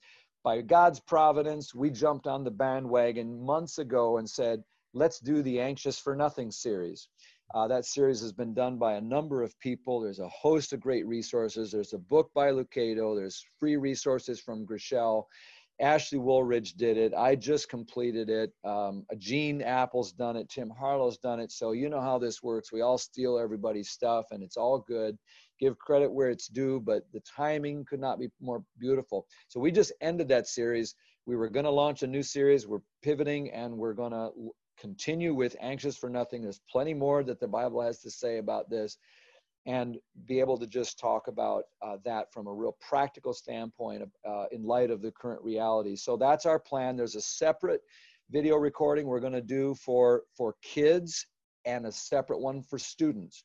By God's providence, we jumped on the bandwagon months ago and said, let's do the Anxious for Nothing series. That series has been done by a number of people. There's a host of great resources. There's a book by Lucado. There's free resources from Grishel. Ashley Woolridge did it. I just completed it. Gene Apple's done it. Tim Harlow's done it. So you know how this works. We all steal everybody's stuff, and it's all good. Give credit where it's due, but the timing could not be more beautiful. So we just ended that series. We were going to launch a new series. We're pivoting, and we're going to continue with Anxious for Nothing. There's plenty more that the Bible has to say about this, and be able to just talk about that from a real practical standpoint in light of the current reality. So that's our plan. There's a separate video recording we're going to do for kids, and a separate one for students.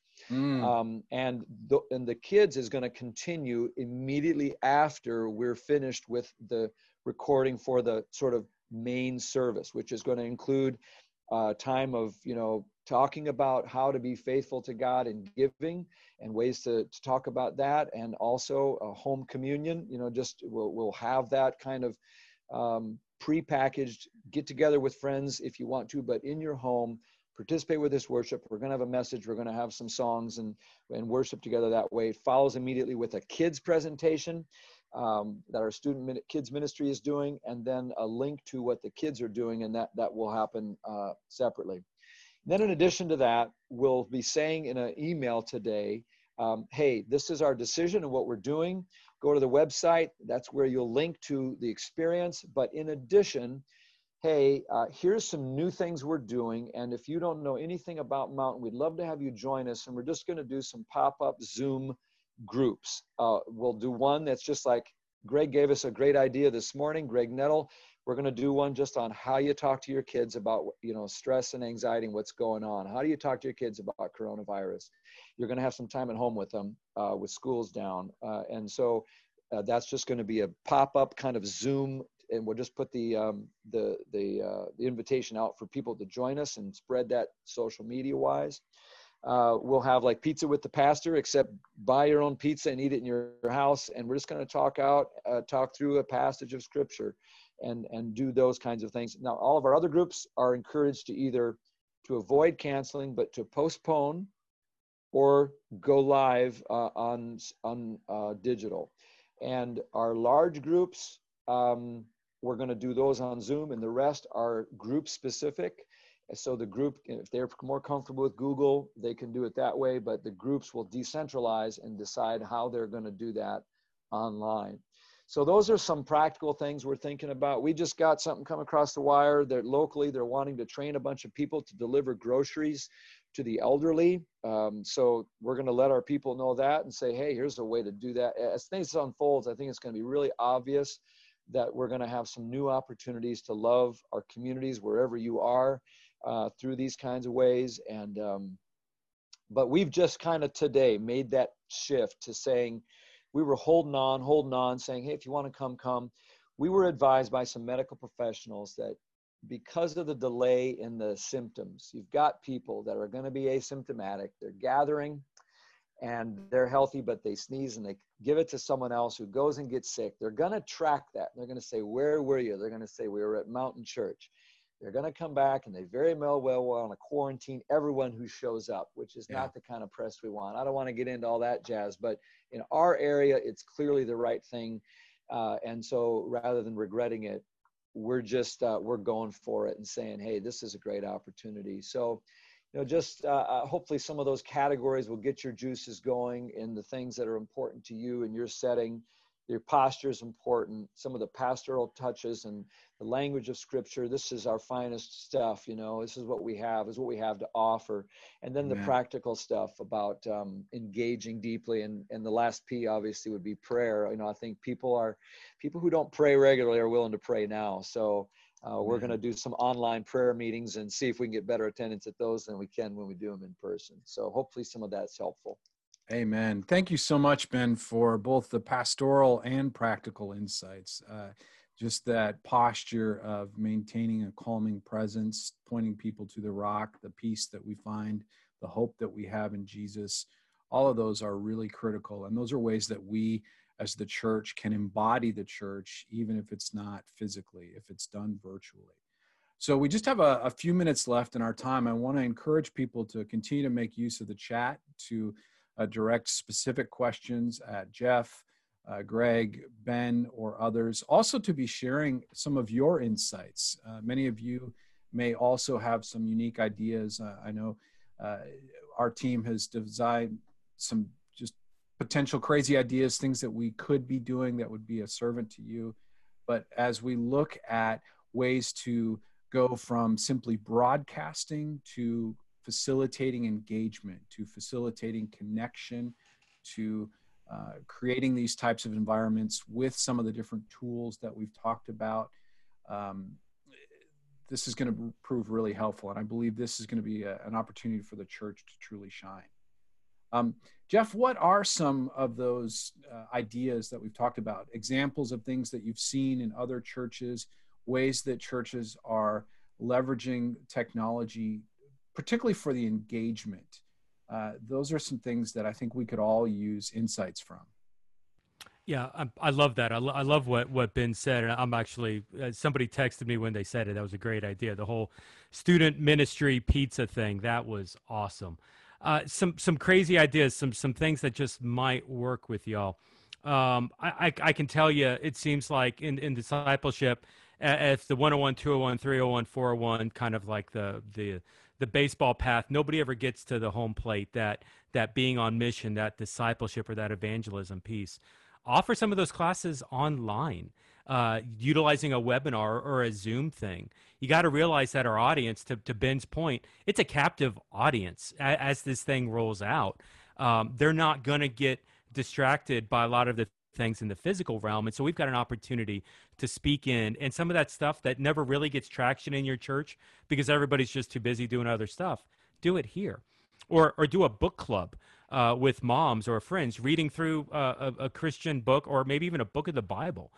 And the kids is going to continue immediately after we're finished with the recording for the sort of main service, which is going to include time of, talking about how to be faithful to God in giving, and ways to talk about that, and also a home communion. We'll have that kind of pre-packaged, get together with friends if you want to, but in your home, participate with this worship. We're going to have a message. We're going to have some songs and worship together that way. It follows immediately with a kids presentation that our kids ministry is doing, and then a link to what the kids are doing, and that will happen separately. Then in addition to that, we'll be saying in an email today, hey, this is our decision and what we're doing. Go to the website. That's where you'll link to the experience. But in addition, hey, here's some new things we're doing. And if you don't know anything about Mountain, we'd love to have you join us. And we're just going to do some pop-up Zoom groups. We'll do one that's just like Greg gave us a great idea this morning, Greg Nettle. We're going to do one just on how you talk to your kids about, stress and anxiety and what's going on. How do you talk to your kids about coronavirus? You're going to have some time at home with them with schools down. And so that's just going to be a pop-up kind of Zoom, and we'll just put the invitation out for people to join us and spread that social media wise. We'll have like pizza with the pastor, except buy your own pizza and eat it in your house. And we're just going to talk through a passage of scripture and do those kinds of things. Now, all of our other groups are encouraged to either to avoid canceling, but to postpone or go live on digital. And our large groups, we're going to do those on Zoom, and the rest are group specific. So the group, if they're more comfortable with Google, they can do it that way, but the groups will decentralize and decide how they're going to do that online. So those are some practical things we're thinking about. We just got something come across the wire that locally they're wanting to train a bunch of people to deliver groceries to the elderly. So we're going to let our people know that and say, hey, here's a way to do that. As things unfolds, I think it's going to be really obvious that we're going to have some new opportunities to love our communities wherever you are through these kinds of ways. And but we've just kind of today made that shift to saying, we were holding on, saying, hey, if you want to come. We were advised by some medical professionals that because of the delay in the symptoms, you've got people that are going to be asymptomatic. They're gathering and they're healthy, but they sneeze and they give it to someone else who goes and gets sick. They're going to track that. They're going to say, where were you? They're going to say, we were at Mountain Church. They're going to come back and they very well want to quarantine everyone who shows up, which is not the kind of press we want. I don't want to get into all that jazz, but in our area, it's clearly the right thing. And so rather than regretting it, we're just, we're going for it and saying, hey, this is a great opportunity. So, just hopefully some of those categories will get your juices going in the things that are important to you in your setting. Your posture is important. Some of the pastoral touches and the language of Scripture. This is our finest stuff. This is what we have. Is what we have to offer. And then the practical stuff about engaging deeply. And the last P obviously would be prayer. I think people who don't pray regularly are willing to pray now. So we're going to do some online prayer meetings and see if we can get better attendance at those than we can when we do them in person. So hopefully some of that's helpful. Amen. Thank you so much, Ben, for both the pastoral and practical insights. Just that posture of maintaining a calming presence, pointing people to the rock, the peace that we find, the hope that we have in Jesus. All of those are really critical. And those are ways that we as the church can embody the church, even if it's not physically, if it's done virtually. So we just have a few minutes left in our time. I want to encourage people to continue to make use of the chat to direct specific questions at Jeff, Greg, Ben, or others. Also to be sharing some of your insights. Many of you may also have some unique ideas. I know our team has designed some just potential crazy ideas, things that we could be doing that would be a servant to you. But as we look at ways to go from simply broadcasting to facilitating engagement, to facilitating connection, to creating these types of environments with some of the different tools that we've talked about, this is going to prove really helpful. And I believe this is going to be an opportunity for the church to truly shine. Jeff, what are some of those ideas that we've talked about? Examples of things that you've seen in other churches, ways that churches are leveraging technology, particularly for the engagement. Those are some things that I think we could all use insights from. Yeah, I love that. I love what Ben said. And I'm actually, somebody texted me when they said it. That was a great idea. The whole student ministry pizza thing, that was awesome. Some crazy ideas, some things that just might work with y'all. I can tell you, it seems like in discipleship, if the 101, 201, 301, 401, kind of like the baseball path, nobody ever gets to the home plate, that being on mission, that discipleship or that evangelism piece. Offer some of those classes online, utilizing a webinar or a Zoom thing. You got to realize that our audience, to Ben's point, it's a captive audience as this thing rolls out. They're not going to get distracted by a lot of the things in the physical realm. And so we've got an opportunity to speak in, and some of that stuff that never really gets traction in your church because everybody's just too busy doing other stuff. Do it here. Or do a book club with moms or friends, reading through a Christian book, or maybe even a book of the Bible.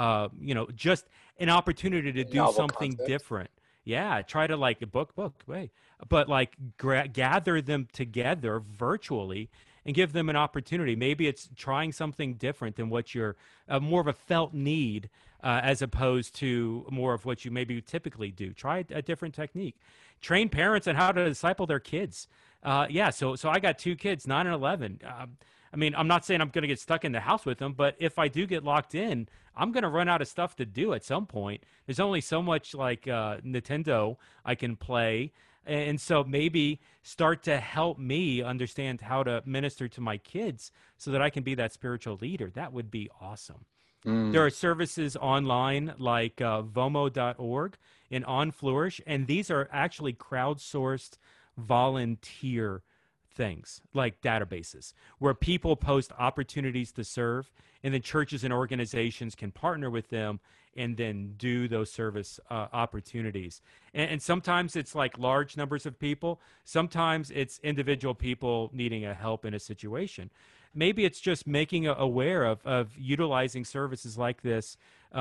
Just an opportunity to do something different. Yeah, try to like a book, but like gather them together virtually and give them an opportunity. Maybe it's trying something different than what you're more of a felt need as opposed to more of what you maybe typically do. Try a different technique. Train parents on how to disciple their kids. So I got 2 kids, 9 and 11. I mean, I'm not saying I'm going to get stuck in the house with them, but if I do get locked in, I'm going to run out of stuff to do at some point. There's only so much like Nintendo I can play. And so maybe start to help me understand how to minister to my kids so that I can be that spiritual leader. That would be awesome. There are services online like vomo.org and OnFlourish, and these are actually crowdsourced volunteer things like databases where people post opportunities to serve, and then churches and organizations can partner with them and then do those service opportunities. And sometimes it's like large numbers of people. Sometimes it's individual people needing a help in a situation. Maybe it's just making aware of utilizing services like this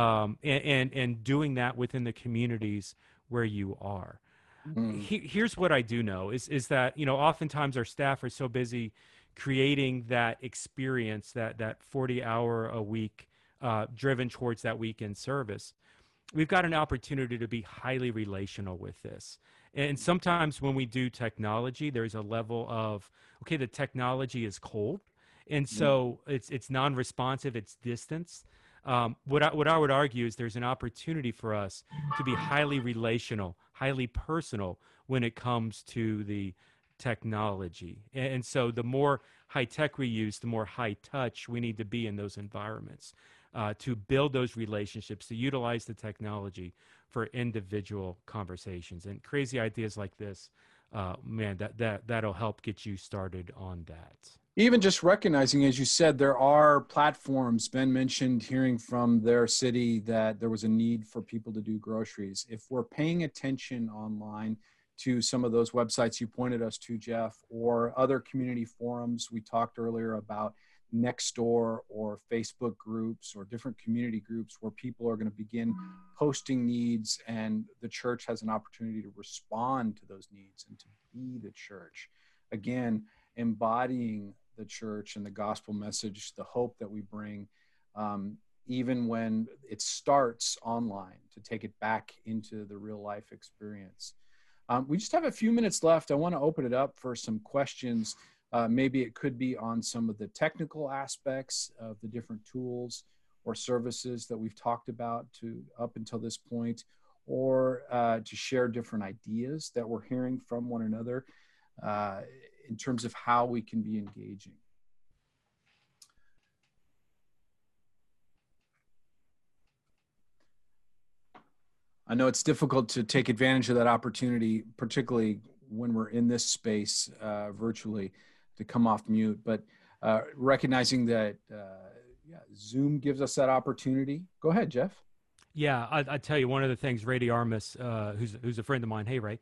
and doing that within the communities where you are. Here's what I do know is that, oftentimes our staff are so busy creating that experience, that 40-hour a week driven towards that weekend service. We've got an opportunity to be highly relational with this. And sometimes when we do technology, there's a level of, okay, the technology is cold. And so it's non-responsive, it's distance. What I would argue is there's an opportunity for us to be highly relational, highly personal when it comes to the technology. And so the more high tech we use, the more high touch we need to be in those environments to build those relationships, to utilize the technology for individual conversations. And crazy ideas like this, man, that'll help get you started on that. Even just recognizing, as you said, there are platforms. Ben mentioned hearing from their city that there was a need for people to do groceries. If we're paying attention online to some of those websites you pointed us to, Jeff, or other community forums, we talked earlier about Nextdoor or Facebook groups or different community groups where people are going to begin posting needs, and the church has an opportunity to respond to those needs and to be the church. Again, embodying the church and the gospel message, the hope that we bring, even when it starts online, to take it back into the real life experience. We just have a few minutes left. I want to open it up for some questions. Maybe it could be on some of the technical aspects of the different tools or services that we've talked about up until this point, or to share different ideas that we're hearing from one another in terms of how we can be engaging. I know it's difficult to take advantage of that opportunity, particularly when we're in this space virtually, to come off mute, but recognizing that Zoom gives us that opportunity. Go ahead, Jeff. Yeah, I tell you, one of the things, Ray Armis, who's a friend of mine, hey, Ray,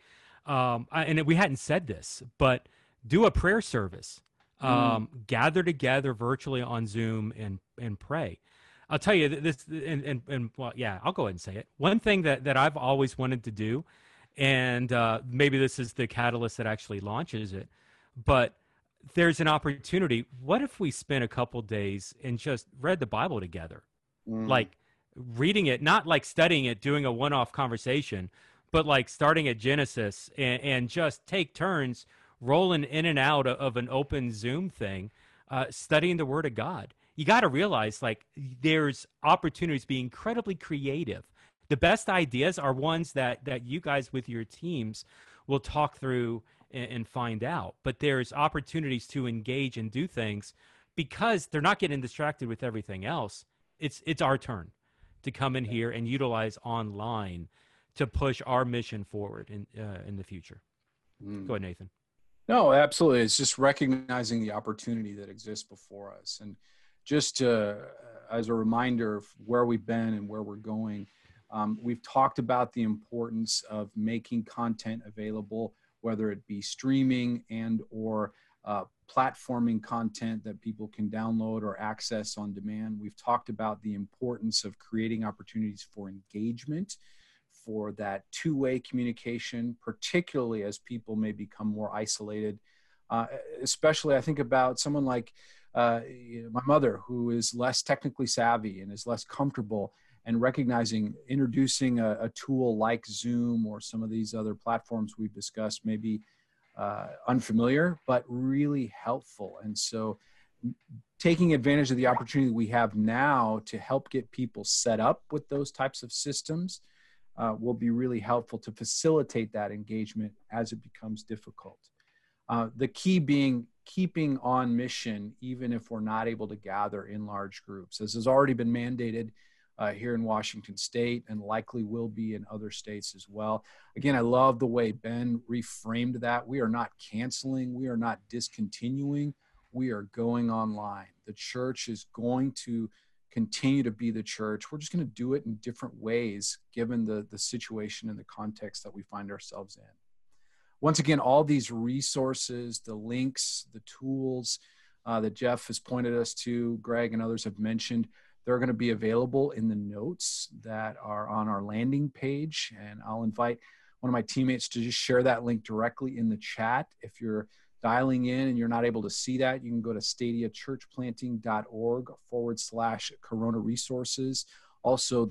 and we hadn't said this, but do a prayer service. Gather together virtually on Zoom and pray. I'll tell you this, and well, yeah, I'll go ahead and say it. One thing that I've always wanted to do, and maybe this is the catalyst that actually launches it, but there's an opportunity. What if we spent a couple days and just read the Bible together? Like reading it, not like studying it, doing a one-off conversation, but like starting at Genesis and just take turns rolling in and out of an open Zoom thing, studying the Word of God. You got to realize, like, there's opportunities to be incredibly creative. The best ideas are ones that you guys with your teams will talk through and find out. But there's opportunities to engage and do things because they're not getting distracted with everything else. It's our turn to come in here and utilize online to push our mission forward in the future. Go ahead, Nathan. No, absolutely. It's just recognizing the opportunity that exists before us. And just as a reminder of where we've been and where we're going, we've talked about the importance of making content available, whether it be streaming and or platforming content that people can download or access on demand. We've talked about the importance of creating opportunities for engagement, for that two-way communication, particularly as people may become more isolated. Especially, I think about someone like my mother, who is less technically savvy and is less comfortable, and recognizing introducing a tool like Zoom or some of these other platforms we've discussed may be unfamiliar, but really helpful. And so taking advantage of the opportunity we have now to help get people set up with those types of systems will be really helpful to facilitate that engagement as it becomes difficult. The key being keeping on mission, even if we're not able to gather in large groups. This has already been mandated here in Washington State and likely will be in other states as well. Again, I love the way Ben reframed that. We are not canceling. We are not discontinuing. We are going online. The church is going to continue to be the church. We're just going to do it in different ways, given the situation and the context that we find ourselves in. Once again, all these resources, the links, the tools that Jeff has pointed us to, Greg and others have mentioned, they're going to be available in the notes that are on our landing page. And I'll invite one of my teammates to just share that link directly in the chat. If you're dialing in and you're not able to see that, you can go to stadiachurchplanting.org/Corona resources. Also,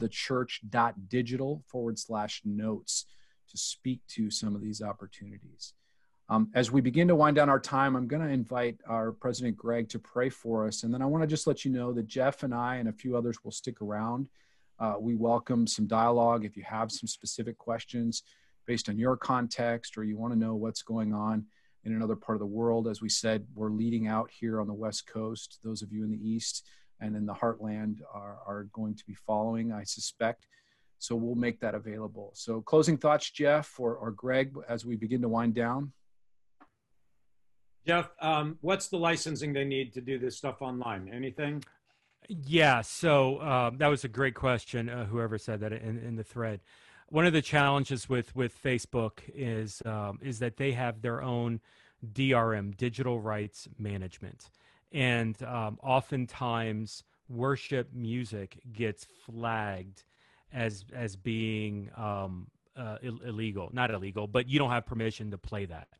thechurch.digital/notes to speak to some of these opportunities. As we begin to wind down our time, I'm going to invite our President Greg to pray for us. And then I want to just let you know that Jeff and I and a few others will stick around. We welcome some dialogue. If you have some specific questions based on your context or you want to know what's going on in another part of the world. As we said, we're leading out here on the West Coast. Those of you in the East and in the Heartland are going to be following, I suspect. So we'll make that available. So closing thoughts, Jeff or Greg, as we begin to wind down. Jeff, what's the licensing they need to do this stuff online? Anything? Yeah, so that was a great question, whoever said that in the thread. One of the challenges with Facebook is that they have their own DRM, digital rights management. And oftentimes worship music gets flagged as being illegal. Not illegal, but you don't have permission to play that.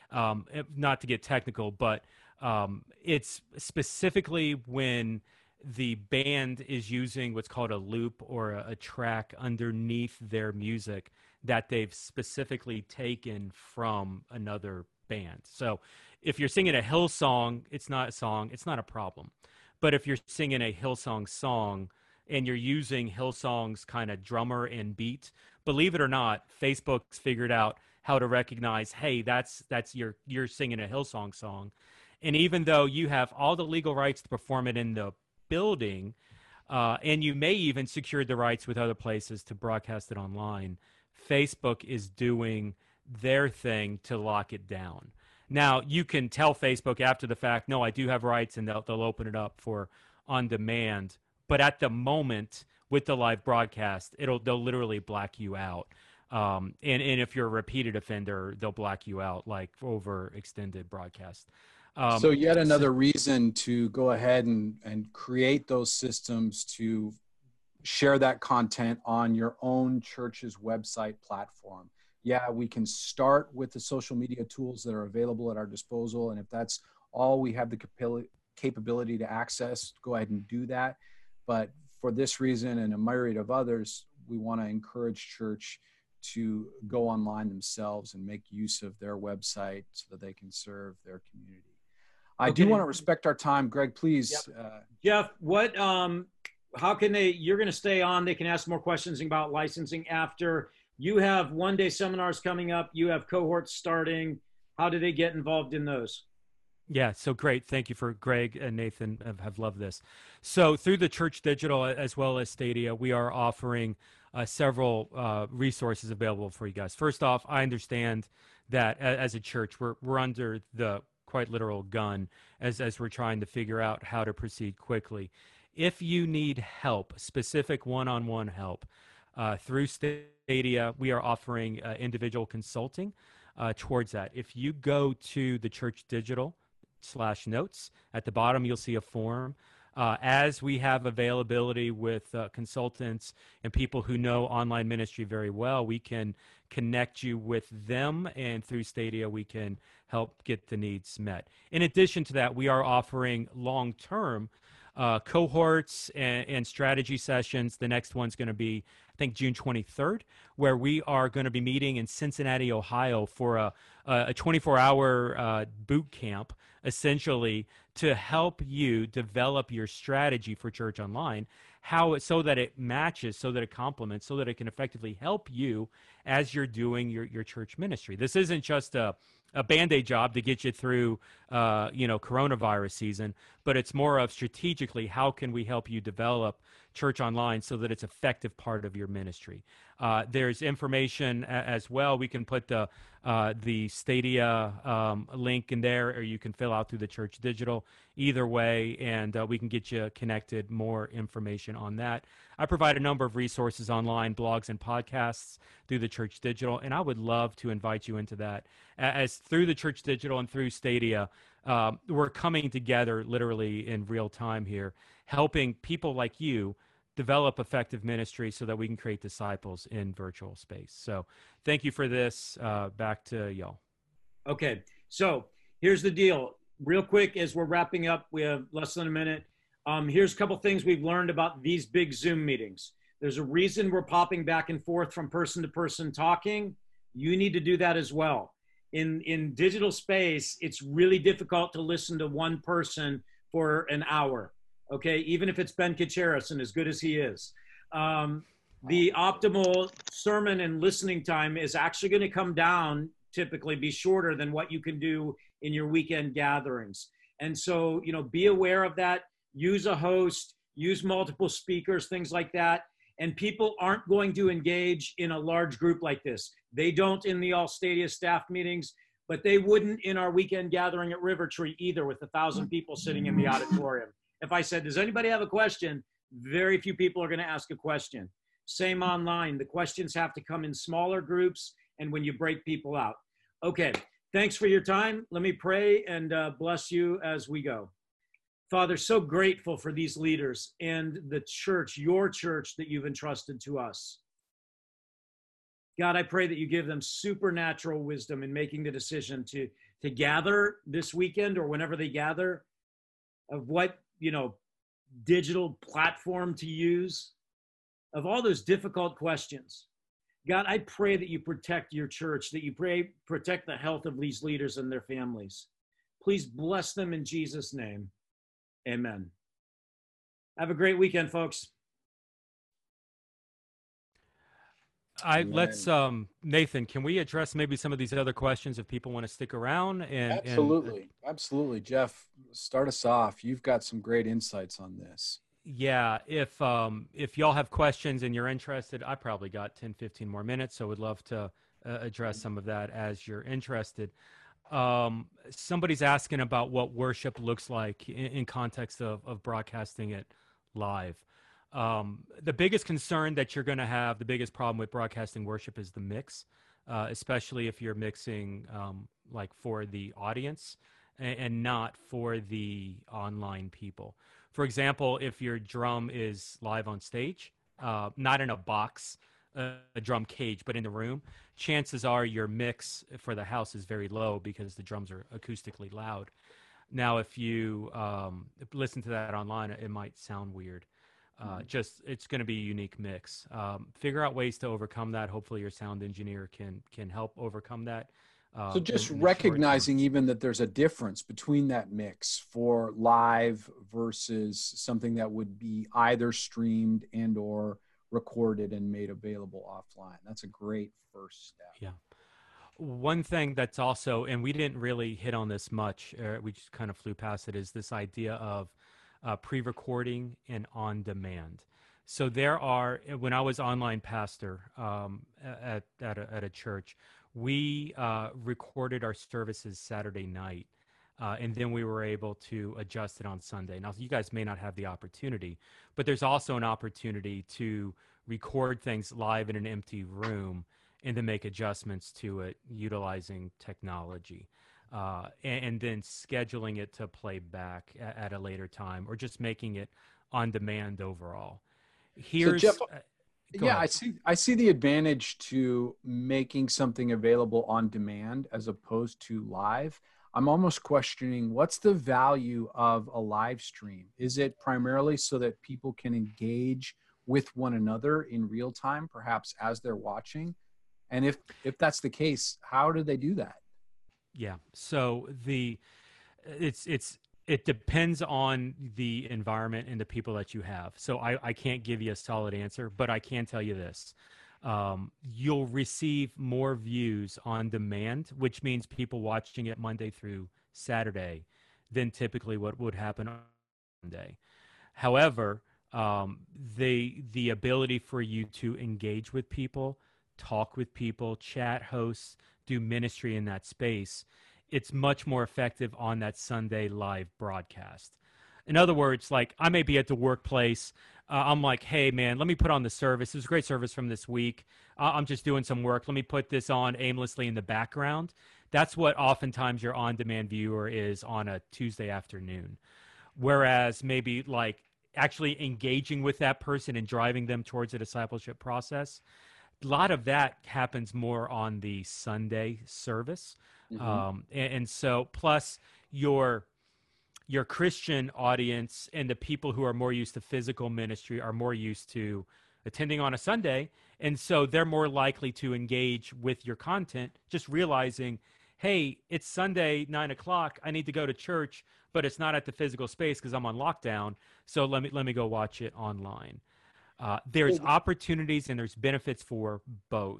Not to get technical, but it's specifically when the band is using what's called a loop or a track underneath their music that they've specifically taken from another band. So if you're singing a Hillsong, it's not a song, it's not a problem. But if you're singing a Hillsong song and you're using Hillsong's kind of drummer and beat, believe it or not, Facebook's figured out how to recognize, hey, that's you're singing a Hillsong song. And even though you have all the legal rights to perform it in the building, and you may even secure the rights with other places to broadcast it online, Facebook is doing their thing to lock it down. Now, you can tell Facebook after the fact, no, I do have rights, and they'll open it up for on demand. But at the moment, with the live broadcast, they'll literally black you out. And if you're a repeated offender, they'll black you out like over extended broadcast. So yet another reason to go ahead and create those systems to share that content on your own church's website platform. Yeah, we can start with the social media tools that are available at our disposal. And if that's all we have the capability to access, go ahead and do that. But for this reason and a myriad of others, we want to encourage church to go online themselves and make use of their website so that they can serve their community. I do want to respect our time. Greg, please. Yep. Jeff, what, how can you're going to stay on, they can ask more questions about licensing after. You have one-day seminars coming up. You have cohorts starting. How do they get involved in those? Yeah, so great. Thank you for Greg and Nathan have loved this. So through the Church Digital as well as Stadia, we are offering several resources available for you guys. First off, I understand that as a church, we're under the quite literal gun as we're trying to figure out how to proceed quickly. If you need help, specific one-on-one help, through Stadia, we are offering individual consulting towards that. If you go to the Church Digital/notes, at the bottom you'll see a form. As we have availability with consultants and people who know online ministry very well, we can connect you with them, and through Stadia we can help get the needs met. In addition to that, we are offering long-term cohorts and strategy sessions. The next one's going to be, I think, June 23rd, where we are going to be meeting in Cincinnati, Ohio for a 24-hour boot camp, essentially to help you develop your strategy for church online, so that it matches, so that it complements, so that it can effectively help you as you're doing your church ministry. This isn't just a Band-Aid job to get you through, coronavirus season, but it's more of strategically, how can we help you develop church online so that it's an effective part of your ministry? There's information as well. We can put the Stadia link in there, or you can fill out through the Church Digital. Either way, and we can get you connected, more information on that. I provide a number of resources online, blogs and podcasts through the Church Digital, and I would love to invite you into that. As through the Church Digital and through Stadia, we're coming together literally in real time here, helping people like you develop effective ministry so that we can create disciples in virtual space. So thank you for this. Back to y'all. Okay, so here's the deal. Real quick, as we're wrapping up, we have less than a minute. Here's a couple things we've learned about these big Zoom meetings. There's a reason we're popping back and forth from person to person talking. You need to do that as well. In digital space, it's really difficult to listen to one person for an hour. Okay, even if it's Ben Kacharis, and as good as he is. The optimal sermon and listening time is actually going to come down typically be shorter than what you can do in your weekend gatherings. And so, be aware of that. Use a host, use multiple speakers, things like that. And people aren't going to engage in a large group like this. They don't in the All Stadia staff meetings, but they wouldn't in our weekend gathering at River Tree either, with 1,000 people sitting in the auditorium. If I said, does anybody have a question? Very few people are going to ask a question. Same online. The questions have to come in smaller groups and when you break people out. Okay, thanks for your time. Let me pray and bless you as we go. Father, so grateful for these leaders and the church, your church that you've entrusted to us. God, I pray that you give them supernatural wisdom in making the decision to gather this weekend or whenever they gather, of what, digital platform to use, of all those difficult questions. God, I pray that you protect your church, that you protect the health of these leaders and their families. Please bless them in Jesus' name. Amen. Have a great weekend, folks. Let's Nathan, can we address maybe some of these other questions if people want to stick around? Absolutely. Jeff, start us off. You've got some great insights on this. Yeah, if y'all have questions and you're interested, I probably got 10, 15 more minutes, so would love to address some of that as you're interested. Somebody's asking about what worship looks like in context of broadcasting it live. The biggest concern that you're going to have, the biggest problem with broadcasting worship is the mix, especially if you're mixing like for the audience and not for the online people. For example, if your drum is live on stage, not in a box, a drum cage, but in the room, chances are your mix for the house is very low because the drums are acoustically loud. Now, if you listen to that online, it might sound weird. It's going to be a unique mix. Figure out ways to overcome that. Hopefully your sound engineer can help overcome that. So just recognizing even that there's a difference between that mix for live versus something that would be either streamed and or recorded and made available offline. That's a great first step. Yeah. One thing that's also, and we didn't really hit on this much, we just kind of flew past it, is this idea of pre-recording and on demand. So there are, when I was online pastor at a church, we recorded our services Saturday night, and then we were able to adjust it on Sunday. Now, you guys may not have the opportunity, but there's also an opportunity to record things live in an empty room and then make adjustments to it utilizing technology. And then scheduling it to play back at a later time, or just making it on demand overall. Here's, so Jeff, ahead. I see the advantage to making something available on demand as opposed to live. I'm almost questioning, what's the value of a live stream? Is it primarily so that people can engage with one another in real time, perhaps as they're watching? And if that's the case, how do they do that? Yeah. So it depends on the environment and the people that you have. So I can't give you a solid answer, but I can tell you this. You'll receive more views on demand, which means people watching it Monday through Saturday than typically what would happen on Monday. However, the ability for you to engage with people, talk with people, chat hosts, do ministry in that space, it's much more effective on that Sunday live broadcast. In other words, like I may be at the workplace. I'm like, hey, man, let me put on the service. It was a great service from this week. I'm just doing some work. Let me put this on aimlessly in the background. That's what oftentimes your on-demand viewer is on a Tuesday afternoon. Whereas maybe like actually engaging with that person and driving them towards a discipleship process, a lot of that happens more on the Sunday service. Mm-hmm. And so plus your Christian audience and the people who are more used to physical ministry are more used to attending on a Sunday. And so they're more likely to engage with your content, just realizing, hey, it's Sunday, 9:00. I need to go to church, but it's not at the physical space because I'm on lockdown. So let me go watch it online. There's opportunities and there's benefits for both.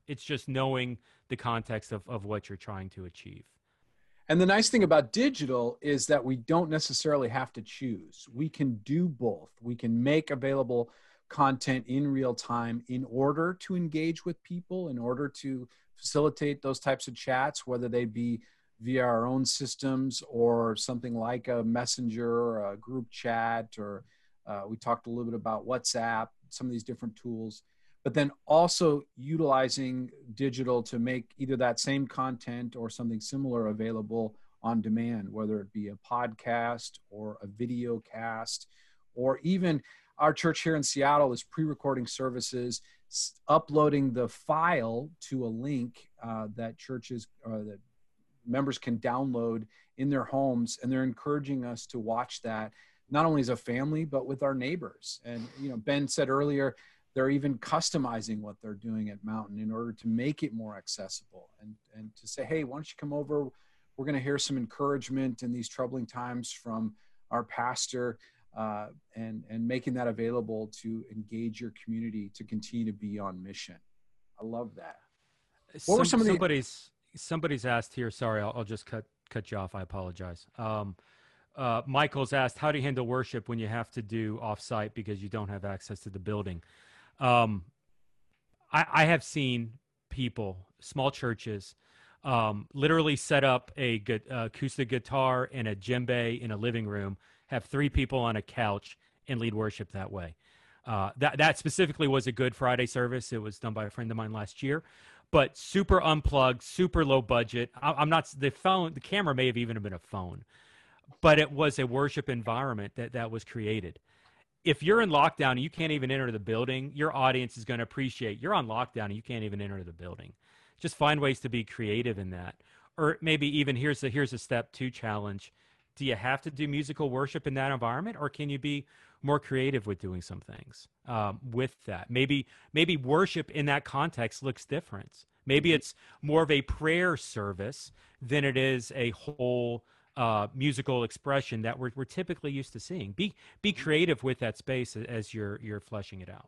It's just knowing the context of what you're trying to achieve. And the nice thing about digital is that we don't necessarily have to choose. We can do both. We can make available content in real time in order to engage with people, in order to facilitate those types of chats, whether they be via our own systems or something like a messenger or a group chat, or we talked a little bit about WhatsApp, some of these different tools, but then also utilizing digital to make either that same content or something similar available on demand, whether it be a podcast or a video cast, or even our church here in Seattle is pre-recording services, uploading the file to a link that churches that members can download in their homes, and they're encouraging us to watch that not only as a family but with our neighbors. And Ben said earlier, they're even customizing what they're doing at Mountain in order to make it more accessible, and to say, hey, why don't you come over? We're going to hear some encouragement in these troubling times from our pastor, and making that available to engage your community to continue to be on mission. I love that. What were some of the... Somebody's asked here, sorry, I'll just cut you off. I apologize. Michael's asked, how do you handle worship when you have to do offsite because you don't have access to the building? I have seen people, small churches, literally set up a good acoustic guitar and a djembe in a living room, have 3 people on a couch, and lead worship that way. That specifically was a Good Friday service. It was done by a friend of mine last year, but super unplugged, super low budget. I'm not, the camera may have even been a phone, but it was a worship environment that was created. If you're in lockdown and you can't even enter the building, your audience is going to appreciate you're on lockdown and you can't even enter the building. Just find ways to be creative in that. Or maybe even here's a step 2 challenge. Do you have to do musical worship in that environment, or can you be more creative with doing some things with that? Maybe worship in that context looks different. Maybe it's more of a prayer service than it is a whole musical expression that we're typically used to seeing. Be creative with that space as you're fleshing it out.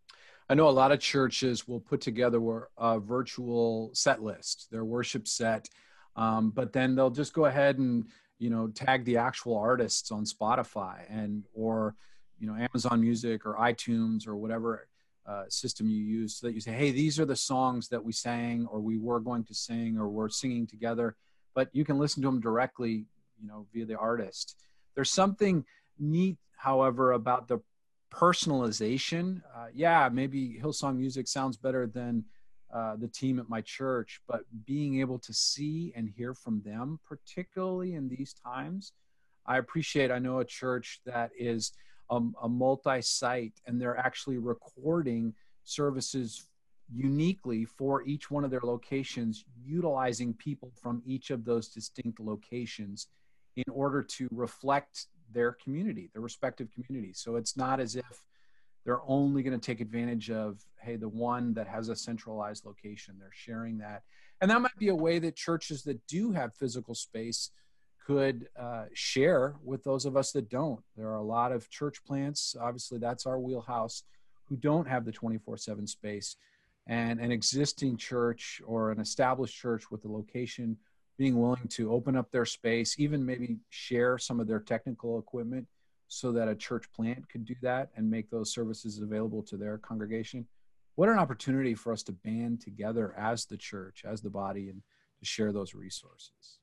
I know a lot of churches will put together a virtual set list, their worship set, but then they'll just go ahead and tag the actual artists on Spotify or Amazon Music or iTunes or whatever system you use, so that you say, hey, these are the songs that we sang or we were going to sing or we're singing together, but you can listen to them directly via the artist. There's something neat, however, about the personalization. Maybe Hillsong Music sounds better than the team at my church, but being able to see and hear from them, particularly in these times, I know a church that is a multi-site, and they're actually recording services uniquely for each one of their locations, utilizing people from each of those distinct locations in order to reflect their community, their respective communities. So it's not as if they're only going to take advantage of, hey, the one that has a centralized location. They're sharing that. And that might be a way that churches that do have physical space could share with those of us that don't. There are a lot of church plants, obviously that's our wheelhouse, who don't have the 24/7 space. And an existing church or an established church with a location being willing to open up their space, even maybe share some of their technical equipment so that a church plant could do that and make those services available to their congregation. What an opportunity for us to band together as the church, as the body, and to share those resources.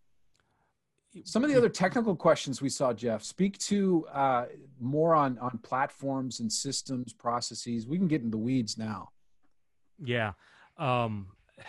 Some of the other technical questions we saw, Jeff, speak to more on platforms and systems, processes. We can get into the weeds now. Yeah. Man,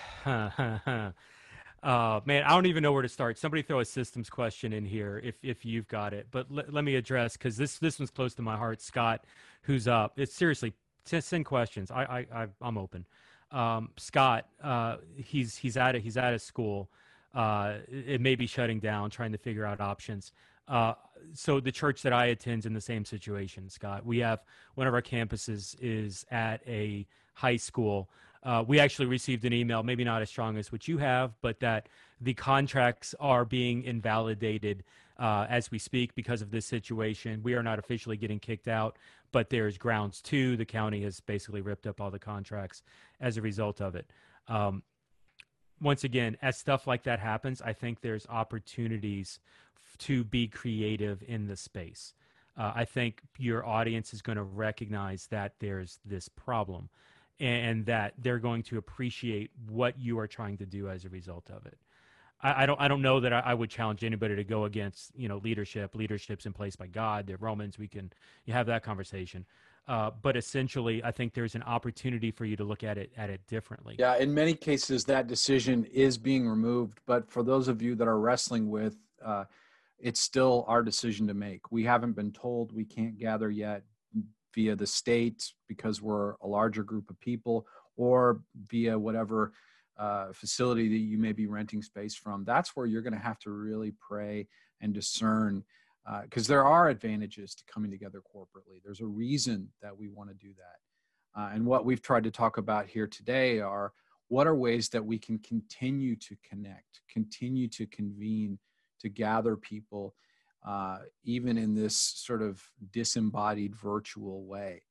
I don't even know where to start. Somebody throw a systems question in here if you've got it. But let me address, because this one's close to my heart. Scott, who's up. It's seriously, send questions. I'm open. Scott, he's at a school. It may be shutting down, trying to figure out options. So the church that I attend's in the same situation, Scott. We have one of our campuses is at a high school. We actually received an email, maybe not as strong as what you have, but that the contracts are being invalidated as we speak because of this situation. We are not officially getting kicked out, but there's grounds to. The county has basically ripped up all the contracts as a result of it. Once again, as stuff like that happens, I think there's opportunities to be creative in the space. I think your audience is going to recognize that there's this problem, and that they're going to appreciate what you are trying to do as a result of it. I don't know that I would challenge anybody to go against, leadership. Leadership's in place by God. They're Romans. You have that conversation. But essentially, I think there's an opportunity for you to look at it differently. Yeah, in many cases, that decision is being removed. But for those of you that are wrestling with, it's still our decision to make. We haven't been told we can't gather yet via the state because we're a larger group of people, or via whatever facility that you may be renting space from. That's where you're going to have to really pray and discern, because there are advantages to coming together corporately. There's a reason that we want to do that. And what we've tried to talk about here today are what are ways that we can continue to connect, continue to convene, to gather people, even in this sort of disembodied virtual way.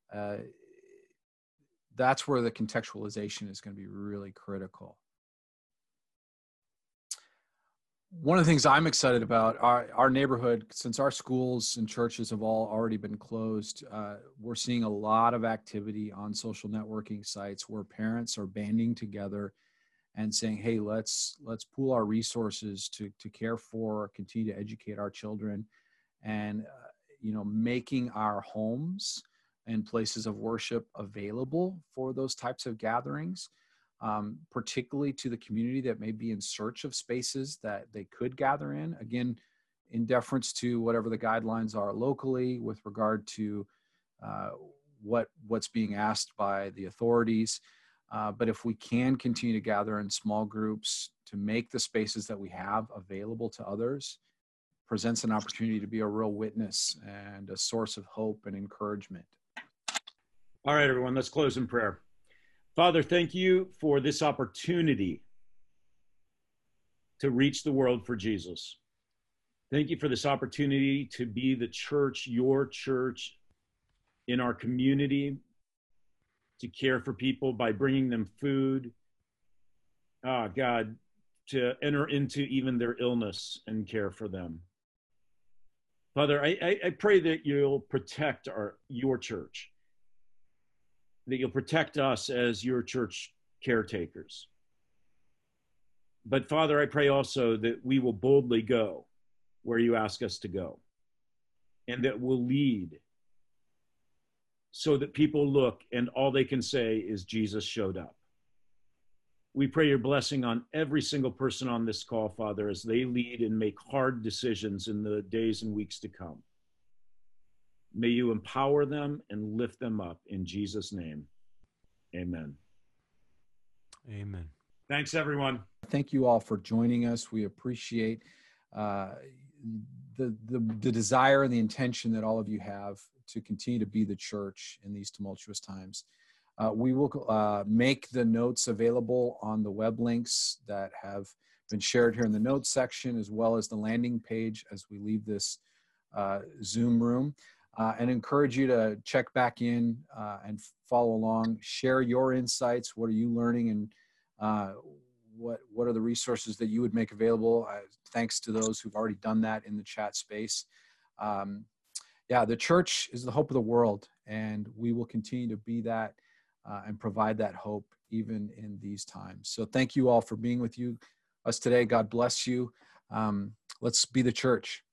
That's where the contextualization is going to be really critical. One of the things I'm excited about, our neighborhood, since our schools and churches have all already been closed, we're seeing a lot of activity on social networking sites where parents are banding together and saying, hey, let's pool our resources to care for, continue to educate our children, and making our homes and places of worship available for those types of gatherings, particularly to the community that may be in search of spaces that they could gather in. Again, in deference to whatever the guidelines are locally with regard to what's being asked by the authorities. But if we can continue to gather in small groups to make the spaces that we have available to others, presents an opportunity to be a real witness and a source of hope and encouragement. All right, everyone, let's close in prayer. Father, thank you for this opportunity to reach the world for Jesus. Thank you for this opportunity to be the church, your church, in our community, to care for people by bringing them food. God, to enter into even their illness and care for them. Father, I pray that you'll protect your church, that you'll protect us as your church caretakers. But Father, I pray also that we will boldly go where you ask us to go, and that we'll lead so that people look and all they can say is Jesus showed up. We pray your blessing on every single person on this call, Father, as they lead and make hard decisions in the days and weeks to come. May you empower them and lift them up in Jesus' name. Amen. Amen. Thanks, everyone. Thank you all for joining us. We appreciate the desire and the intention that all of you have to continue to be the church in these tumultuous times. We will make the notes available on the web links that have been shared here in the notes section, as well as the landing page as we leave this Zoom room. And encourage you to check back in and follow along, share your insights. What are you learning, and what are the resources that you would make available? Thanks to those who've already done that in the chat space. The church is the hope of the world, and we will continue to be that and provide that hope even in these times. So thank you all for being with us today. God bless you. Let's be the church.